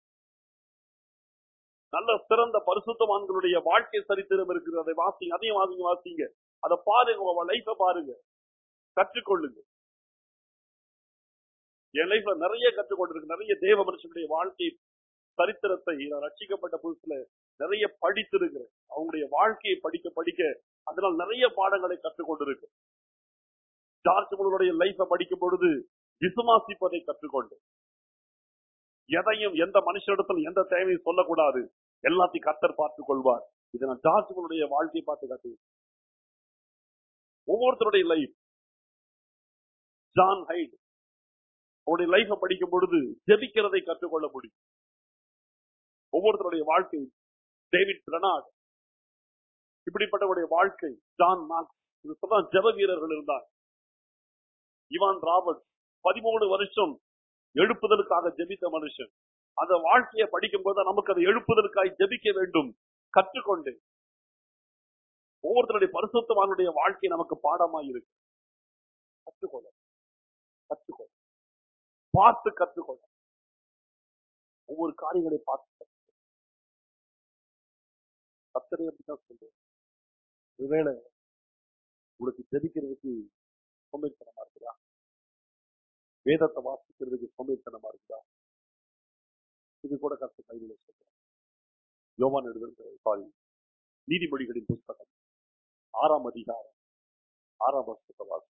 நல்ல சிறந்த பரிசுத்தவான்களுடைய வாழ்க்கை சரித்திரம் இருக்கிறது, அதை வாசிங்க, அதையும் வாசிங்க, அதை பாருங்க, உங்க லைஃப பாருங்க, கற்றுக்கொள்ளுங்க. என் லைஃப்ல நிறைய கற்றுக்கொண்டிருக்கு. நிறைய தேவ மனுஷனுடைய வாழ்க்கை சரித்திரத்தை ரட்சிக்கப்பட்ட புதுசுல நிறைய படித்திருக்கிறேன். அவங்களுடைய வாழ்க்கையை படிக்க படிக்க அதனால் நிறைய பாடங்களை கற்றுக்கொண்டிருக்கு. ஜார்ஜ் முழுடைய லைஃப படிக்கும் பொழுது விசுவாசிப்பதை கற்றுக்கொண்டு, எதையும் எந்த மனுஷனிடத்தில் எந்த தேவையும் சொல்லக்கூடாது, எல்லாத்தையும் கர்த்தர் பார்த்துக் கொள்வார். இதை நான் ஜார்ஜ் முழுடைய வாழ்க்கையை பார்த்து கற்று. ஒவ்வொருத்தருடைய லைஃப், ஜான் ஹைட் அவருடைய லைஃப படிக்கும் பொழுது ஜெபிக்கிறதை கற்றுக்கொள்ள முடியும். ஒவ்வொருத்தருடைய வாழ்க்கை, டேவிட் பிரணாட் இப்படிப்பட்டவருடைய வாழ்க்கை, ஜான் மார்க்ஸ் ஜெப வீரர்கள் இருந்தார். இவான் ராபர்ட்ஸ் 13 வருஷம் எழுப்புதலுக்காக ஜெபித்த மனுஷன். அந்த வாழ்க்கையை படிக்கும் போது நமக்கு அதை எழுப்புதலுக்காக ஜெபிக்க வேண்டும் கற்றுக்கொண்டு, ஒவ்வொருத்தருடைய பரிசுத்தவானுடைய வாழ்க்கை நமக்கு பாடமாய் இருக்கு. கற்றுக்கொள்ள பார்த்து கற்றுக்கொள்ள, ஒவ்வொரு காரியங்களை பார்த்து கர்த்தரே அப்படிதான் சொல்றேன். ஒருவேளை உங்களுக்கு ஜெபிக்கிறதுக்கு சோம்பேறித்தனமா இருக்குதா, வேதத்தை வாசிக்கிறதுக்கு சோம்பேறித்தனமா இருக்குதா, இது கூட கர்த்தர் கையில சொல்றேன். யோவான் எழுதுகிற நீதிமொழிகளின் புஸ்தகம் 6ஆம் அதிகாரம் 6ஆம் வசனத்தை வாசி.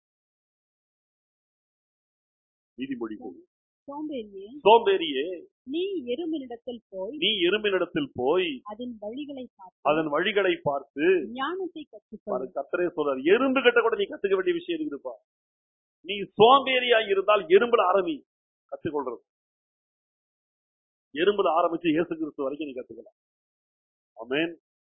நீதிமொழிகள், சோம்பேறியே நீ எறும்பினிடத்தில் போய் அதன் வழிகளை பார்த்து ஞானத்தை கற்றுக்கொள். கர்த்தரே சொல்றார், எறும்பு கிட்ட கூட நீ கத்துக்க வேண்டிய விஷயம் இருக்குதுப்பா. நீ சோம்பேறியா இருந்தால் எறும்புல ஆரம்பி கற்றுக்கொள்றது. எறும்புல ஆரம்பிச்சு இயேசு கிறிஸ்து வரைக்கும் நீ கத்துக்கலாம். ஆமென்.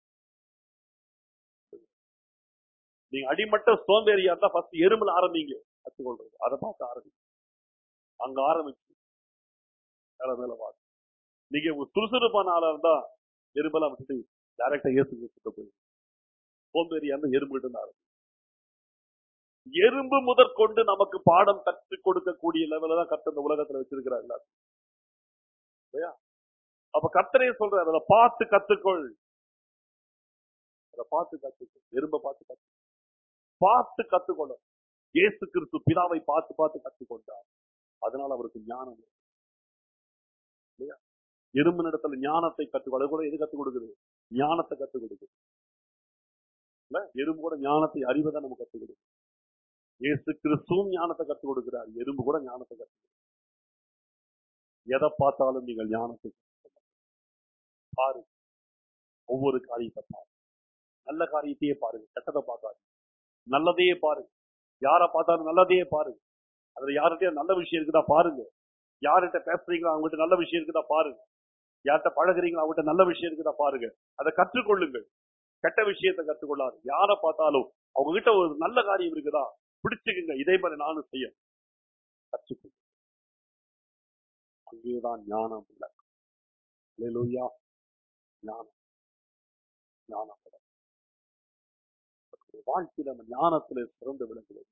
நீங்க அடிமட்ட சோம்பேறியா இருந்தா ஃபர்ஸ்ட் எறும்புல ஆரம்பிங்க கற்றுக்கொள்றது. அதை பார்த்து ஆரம்பிங்க, அங்க ஆரம்பிச்சு மேல பார்த்து. நீங்க உங்க சுறுசுறுப்பான ஆளா இருந்தா எறும்பெல்லாம் விட்டுட்டு டைரக்டா இயேசு கிறிஸ்து போய், சோம்பேறியா இருந்தா எறும்பு கிட்ட இருந்து ஆரம்பிங்க. எறும்பு முதற்கொண்டு நமக்கு பாடம் கற்றுக் கொடுக்கக்கூடிய லெவல தான் கர்த்தர் இந்த உலகத்துல வச்சிருக்கிறார் எல்லாரும். இல்லையா? அப்ப கர்த்தரே சொல்றாரு, அதை பார்த்து கத்துக்கொள், அதை பார்த்து கத்துக்கொள், எறும்பை பார்த்து கத்துக்கொள்ள. இயேசு கிறிஸ்து பிதாவை பார்த்து பார்த்து கற்றுக்கொண்டார். அதனால அவருக்கு ஞானம். இல்லையா? எறும்பின் இடத்துல ஞானத்தை கற்றுக்கொள்ள கூட எது கற்றுக் கொடுக்குது? ஞானத்தை கற்றுக் கொடுக்குது. இல்ல, எறும்பு கூட ஞானத்தை அறிவதை நம்ம கற்றுக் கொடுக்குது. இயேசு கிறிஸ்துவும் ஞானத்தை கற்றுக் கொடுக்கிறார், எறும்பு கூட ஞானத்தை கற்றுக் கொடுக்குது. எதை பார்த்தாலும் நீங்கள் ஞானத்தை பாருங்க. ஒவ்வொரு காரியத்தை பாருங்க. நல்ல காரியத்தையே பாருங்க, கெட்டதை பார்க்காது. நல்லதையே பாருங்க. யாரை பார்த்தாலும் நல்லதையே பாருங்க. அதுல யார்கிட்டயே நல்ல விஷயம் இருக்குதா பாருங்க. யார்கிட்ட பேசுறீங்களோ அவங்ககிட்ட நல்ல விஷயம் இருக்குதா பாருங்க. யார்கிட்ட பழகுறீங்களோ அவங்ககிட்ட நல்ல விஷயம் இருக்குதா பாருங்க. அதை கற்றுக்கொள்ளுங்கள். கெட்ட விஷயத்தை கற்றுக்கொள்ளாது. யாரை பார்த்தாலும் அவங்க கிட்ட ஒரு நல்ல காரியம் இருக்குதா பிடிச்சுக்குங்க. இதே மாதிரி நானும் செய்ய கற்றுக்கொள்ளுங்க. அங்கேதான் ஞானம் இல்லை. அல்லேலூயா. ஞானம் ஞானம் வாழ்க்கையில நம்ம ஞானத்திலே சிறந்து விளங்குகிறது.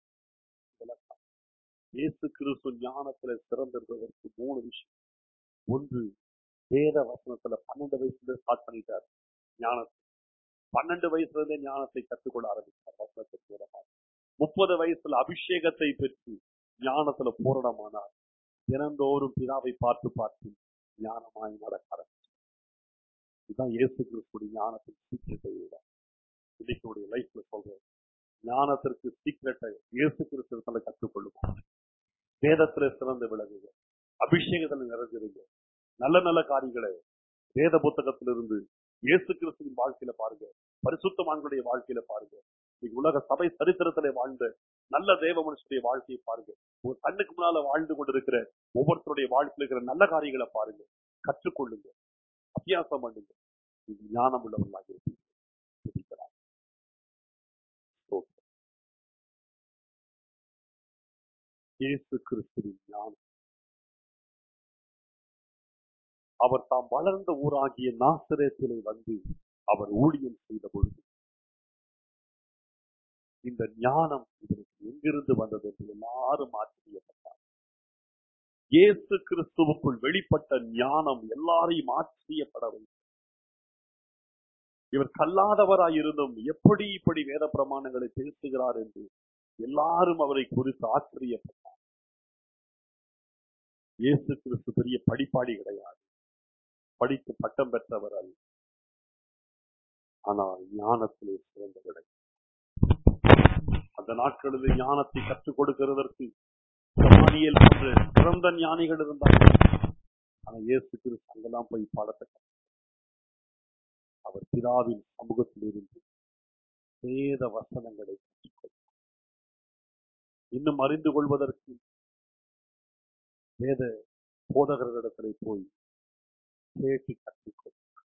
இயேசு கிறிஸ்து ஞானத்திலே சிறந்திருப்பதற்கு 3 விஷயம். ஒன்று, வேத வசனத்துல 12 வயசுல ஸ்டார்ட் பண்ணிட்டார் ஞானத்தை. 12 வயசுல இருந்தே ஞானத்தை கற்றுக்கொள்ள ஆரம்பித்தார். வசனத்தின் மூலமாக 30 வயசுல அபிஷேகத்தை பெற்று ஞானத்துல பூரணமானார். தினந்தோறும் பிதாவை பார்த்து பார்த்து ஞானமாய் நடக்க ஆரம்பித்தார். இதுதான் இயேசு கிறிஸ்துடைய ஞானத்தின் சீக்கிரத்தை விட இன்னைக்கு லைஃப்ல சொல்றேன். ஞானத்திற்கு சீக்கிரட்டை இயேசு கிறிஸ்துவ கற்றுக்கொள்ளும். வேதத்துல சிறந்து விளங்குங்க. அபிஷேகத்துல நிறைஞ்சிருங்க. நல்ல நல்ல காரியங்களை வேத புத்தகத்திலிருந்து இயேசு கிறிஸ்துவின் வாழ்க்கையில பாருங்க. பரிசுத்தவான்களுடைய வாழ்க்கையில பாருங்க. உலக சபை சரித்திரத்திலே வாழ்ந்த நல்ல தேவ மனுஷனுடைய வாழ்க்கையை பாருங்க. ஒரு கண்ணுக்கு முன்னால வாழ்ந்து கொண்டிருக்கிற ஒவ்வொருத்தருடைய வாழ்க்கையில் இருக்கிற நல்ல காரியங்களை பாருங்க. கற்றுக்கொள்ளுங்க. அபியாசம் பண்ணுங்க. ஞானம் உள்ளவர்களாக இருப்பீங்க. இயேசு கிறிஸ்துவின் ஞானம். அவர் தாம் வளர்ந்த ஊராகிய நாசரேத்திலே வந்து அவர் ஊழியம் செய்த பொழுது இந்த ஞானம் இதற்கு எங்கிருந்து வந்தது என்று எல்லாரும் ஆச்சரியப்பட்டார். இயேசு கிறிஸ்துவுக்குள் வெளிப்பட்ட ஞானம் எல்லாரையும் ஆச்சரியப்பட வைத்தது. இவர் கல்லாதவராயிருந்தும் எப்படி இப்படி வேத பிரமாணங்களை பேசுகிறார் என்று எல்லாரும் அவரை குறித்து ஆச்சரியப்பட்டார். இயேசு கிறிஸ்து பெரிய படிப்பாடி கிடையாது, படித்து பட்டம் பெற்றவர் அல்ல. ஆனால் ஞானத்திலே சிறந்த கிடையாது. அந்த நாட்களில் ஞானத்தை கற்றுக் கொடுக்கிறதற்கு கமாலியேல் போன்ற சிறந்த ஞானிகள் இருந்தார்கள். ஆனால் இயேசு கிறிஸ்து அங்கெல்லாம் போய் பாடத்தை அவர் பிதாவின் சமூகத்தில் இருந்து வேத வசனங்களை கற்றுக்கொண்டார். இன்னும் அறிந்து கொள்வதற்கு வேத போதகர்களிடத்திலே போய் கேட்டு கற்றுக்கொண்டார்.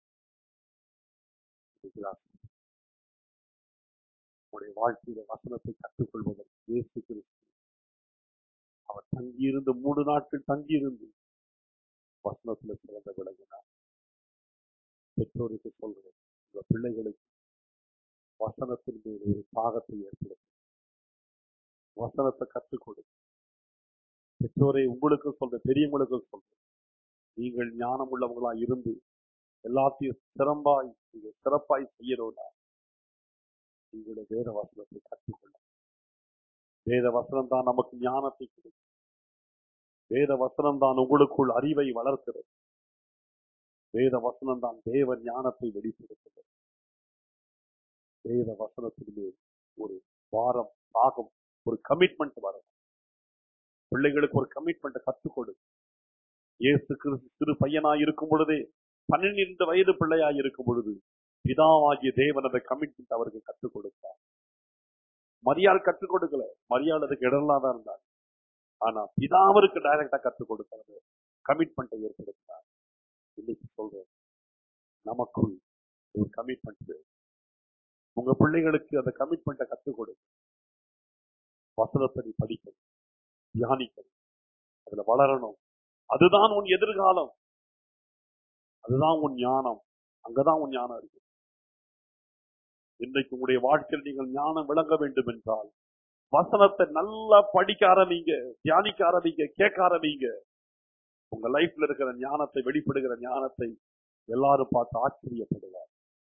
உங்களுடைய வாழ்க்கையில வசனத்தை கற்றுக்கொள்வதற்கு இயேசு கிறிஸ்து அவர் தங்கியிருந்து 3 நாட்கள் தங்கியிருந்து வசனத்தில் சிறந்த விளங்கினார். பெற்றோருக்கு சொல்றேன், உங்க பிள்ளைகளுக்கு வசனத்தின் மீது ஒரு தாகத்தை ஏற்படுத்தும். வசனத்தை கற்றுக் கொடுங்க. பெற்றோரை உங்களுக்கு சொல்றேன், பெரியவங்களுக்கு சொல்றேன், நீங்கள் ஞானம் உள்ளவங்களா இருந்து எல்லாத்தையும் சிறப்பாய் செய்யறோம்னா உங்களுடைய வேத வசனத்தை கற்றுக்கொள்ள. வேத வசனம் தான் நமக்கு ஞானத்தை கொடுக்கும். வேத வசனம் தான் உங்களுக்குள் அறிவை வளர்க்கிறது. வேத வசனம் தான் தேவ ஞானத்தை வெளிப்படுத்துகிறது. வேத வசனத்தின் மேல் ஒரு வாரம் தாகம், ஒரு கமிட்மெண்ட் வரும். பிள்ளைகளுக்கு ஒரு கமிட்மெண்ட் கற்றுக்கொடு. இயேசு கிறிஸ்து சிறு பையனாய் இருக்கும் பொழுதே 12 வயது பிள்ளையாய் இருக்கும் பொழுது பிதாவாகிய தேவன் அந்த கமிட்மெண்ட் அவருக்கு கற்றுக் கொடுத்தார். மரியாள் கற்றுக் கொடுக்கல, மரியாள் அதுக்கு இடம்லாம் தான் இருந்தார். ஆனா பிதாவருக்கு டைரக்டா கற்றுக் கொடுக்கிறது, கமிட்மெண்ட்டை ஏற்படுத்தினார். இன்னைக்கு சொல்றேன், நமக்குள் ஒரு கமிட்மெண்ட். உங்க பிள்ளைகளுக்கு அந்த கமிட்மெண்ட்டை கற்றுக் கொடு. வசனத்தை படிக்கணும், தியானிக்கணும், அதுல வளரணும். அதுதான் உன் எதிர்காலம், அதுதான் உன் ஞானம். அங்கதான் உன் ஞானம் இருக்கு. இன்றைக்கு உங்களுடைய வாழ்க்கையில் நீங்கள் ஞானம் விளங்க வேண்டும் என்றால் வசனத்தை நல்லா படிக்க ஆரம்பிங்க, தியானிக்க ஆரம்பிங்க, கேட்க ஆரம்பிங்க. உங்க லைஃப்ல இருக்கிற ஞானத்தை, வெளிப்படுகிற ஞானத்தை எல்லாரும் பார்த்து ஆச்சரியப்படுவார்.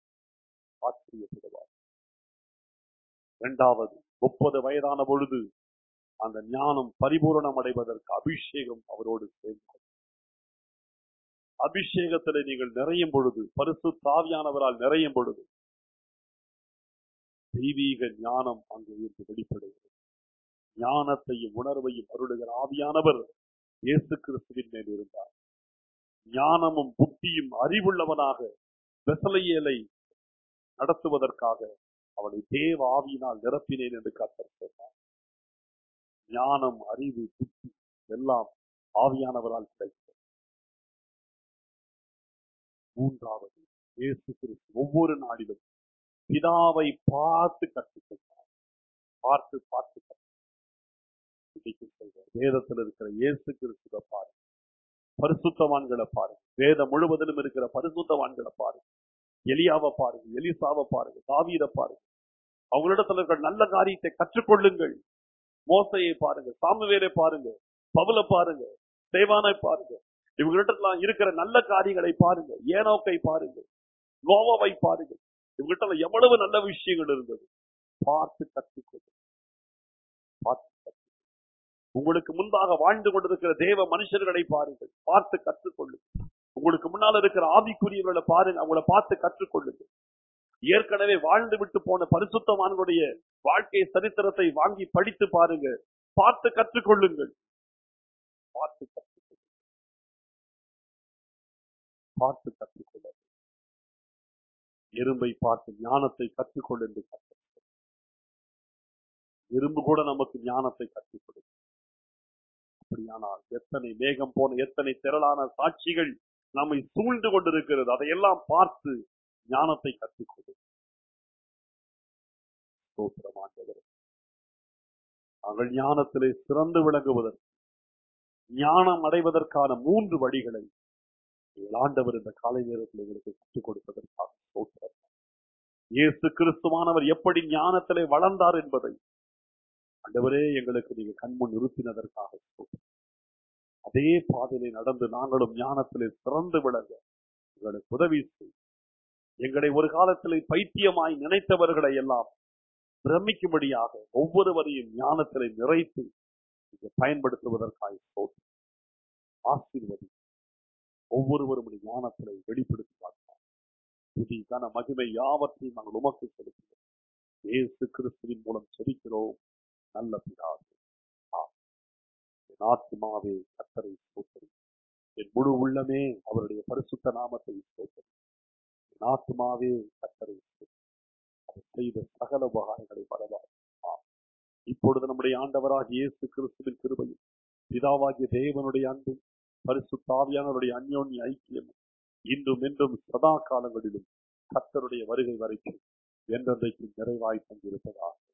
இரண்டாவது, 30 வயதான பொழுது அந்த ஞானம் பரிபூரணம் அடைவதற்கு அபிஷேகம் அவரோடு சேர்ந்தது. அபிஷேகத்தில் நீங்கள் நிறையும் பொழுது, பரிசுத்த ஆவியானவரால் நிறையும் பொழுது தெய்வீக ஞானம் அங்கு இருந்து வெளிப்படுகிறது. ஞானத்தையும் உணர்வையும் அருளுகிற ஆவியானவர் இயேசு கிறிஸ்துவின் மேல் இருந்தார். ஞானமும் புத்தியும் அறிவுள்ளவனாக பெசலெயேலை நடத்துவதற்காக அவனை தேவ ஆவியினால் நிரப்பினேன் என்று கர்த்தர் சொன்னார். ஞானம், அறிவு, புத்தி எல்லாம் ஆவியானவரால் கிடைத்தது. மூன்றாவது, இயேசு கிறிஸ்து ஒவ்வொரு நாளிலும் பிதாவை பார்த்து கற்றுக்கொண்டார். பார்த்து பார்த்து வேதத்தில் இருக்கிற இயேசு கிறிஸ்துவை பாருங்க, பரிசுத்தவான்களை பாருங்க, வேதம் முழுவதிலும் இருக்கிற பரிசுத்தவான்களை பாருங்க, எலியாவை பாருங்க, எலிசாவை பாருங்க, தாவீதை பாருங்க. அவங்களிடத்தில் இருக்கிற நல்ல காரியத்தை கற்றுக்கொள்ளுங்கள். மோசையை பாருங்க, சாமுவேலை பாருங்க, பவுலை பாருங்க, ஸ்தேவானை பாருங்க. இவங்களிடத்துல இருக்கிற நல்ல காரியங்களை பாருங்க. ஏனோக்கை பாருங்க, நோவாவை பாருங்க. இவங்கிட்ட எவ்வளவு நல்ல விஷயங்கள் இருந்தது. பார்த்து கற்றுக்கொள்ளுங்கள். உங்களுக்கு முன்பாக வாழ்ந்து கொண்டிருக்கிற தேவ மனுஷர்களை பாருங்கள், பார்த்து கற்றுக்கொள்ளுங்கள். உங்களுக்கு முன்னால் இருக்கிற ஆவிக்குரியவர்களை பாருங்க, அவங்களை பார்த்து கற்றுக்கொள்ளுங்கள். ஏற்கனவே வாழ்ந்து விட்டு போன பரிசுத்தவான்களுடைய வாழ்க்கை சரித்திரத்தை வாங்கி படித்து பாருங்க, பார்த்து கற்றுக்கொள்ளுங்கள். பார்த்து கற்றுக்கொள்ள எறும்பை பார்த்து ஞானத்தை கற்றுக்கொள் என்று கற்றுக்கொள்ள. எறும்பு கூட நமக்கு ஞானத்தை கற்றுக்கொடு. அப்படியானால் எத்தனை மேகம் போன எத்தனை திரளான சாட்சிகள் நம்மை சூழ்ந்து கொண்டிருக்கிறது. அதையெல்லாம் பார்த்து ஞானத்தை கற்றுக்கொடு. நாங்கள் ஞானத்திலே சிறந்து விளங்குவதற்கு, ஞானம் அடைவதற்கான 3 வழிகளை ஆண்டவர் இந்த காலை நேரத்தில் எங்களுக்கு கற்றுக் கொடுப்பதற்காக ஸ்தோத்திரம். இயேசு கிறிஸ்துவானவர் எப்படி ஞானத்திலே வளர்ந்தார் என்பதை ஆண்டவரே எங்களுக்கு நீங்க கண்முன் நிறுத்தினதற்காக ஸ்தோத்திரம். அதே பாதையிலே நடந்து நாங்களும் ஞானத்திலே சிறந்து விளங்க எங்களுக்கு உதவி செய்யும். எங்களை ஒரு காலத்திலே பைத்தியமாய் நினைத்தவர்களை எல்லாம் பிரமிக்கும்படியாக ஒவ்வொருவரையும் ஞானத்திலே நிறைத்து பயன்படுத்துவதற்காக ஸ்தோத்திரம். ஆசீர்வதி ஒவ்வொருவரும் ஞானத்திலே வெளிப்படுத்துவார்கள். புதிதான மகிமை யாவற்றையும் நாங்கள் உமக்கு செலுத்துகிறோம். இயேசு கிறிஸ்துவின் மூலம் செபிக்கிறோம் நல்ல பிதாவே. என் ஆத்துமாவே கர்த்தரை ஸ்தோத்திரி, என் முழு உள்ளமே அவருடைய பரிசுத்த நாமத்தை ஸ்தோத்திரி. என் ஆத்துமாவே கர்த்தரை ஸ்தோத்திரி, அவர் செய்த சகல உபகாரங்களை பரவாயில்லை. இப்பொழுது நம்முடைய ஆண்டவராகிய இயேசு கிறிஸ்துவின் கிருபையும் பிதாவாகிய தேவனுடைய அன்பும் பரிசுத்த ஆவியானவருடைய அந்யோன்ய ஐக்கியம் இன்றும் என்றும் சதா காலங்களிலும் கர்த்தருடைய வருகை வரைக்கும் என்றென்றைக்கும் நிறைவாய் தங்கியிருப்பதாக.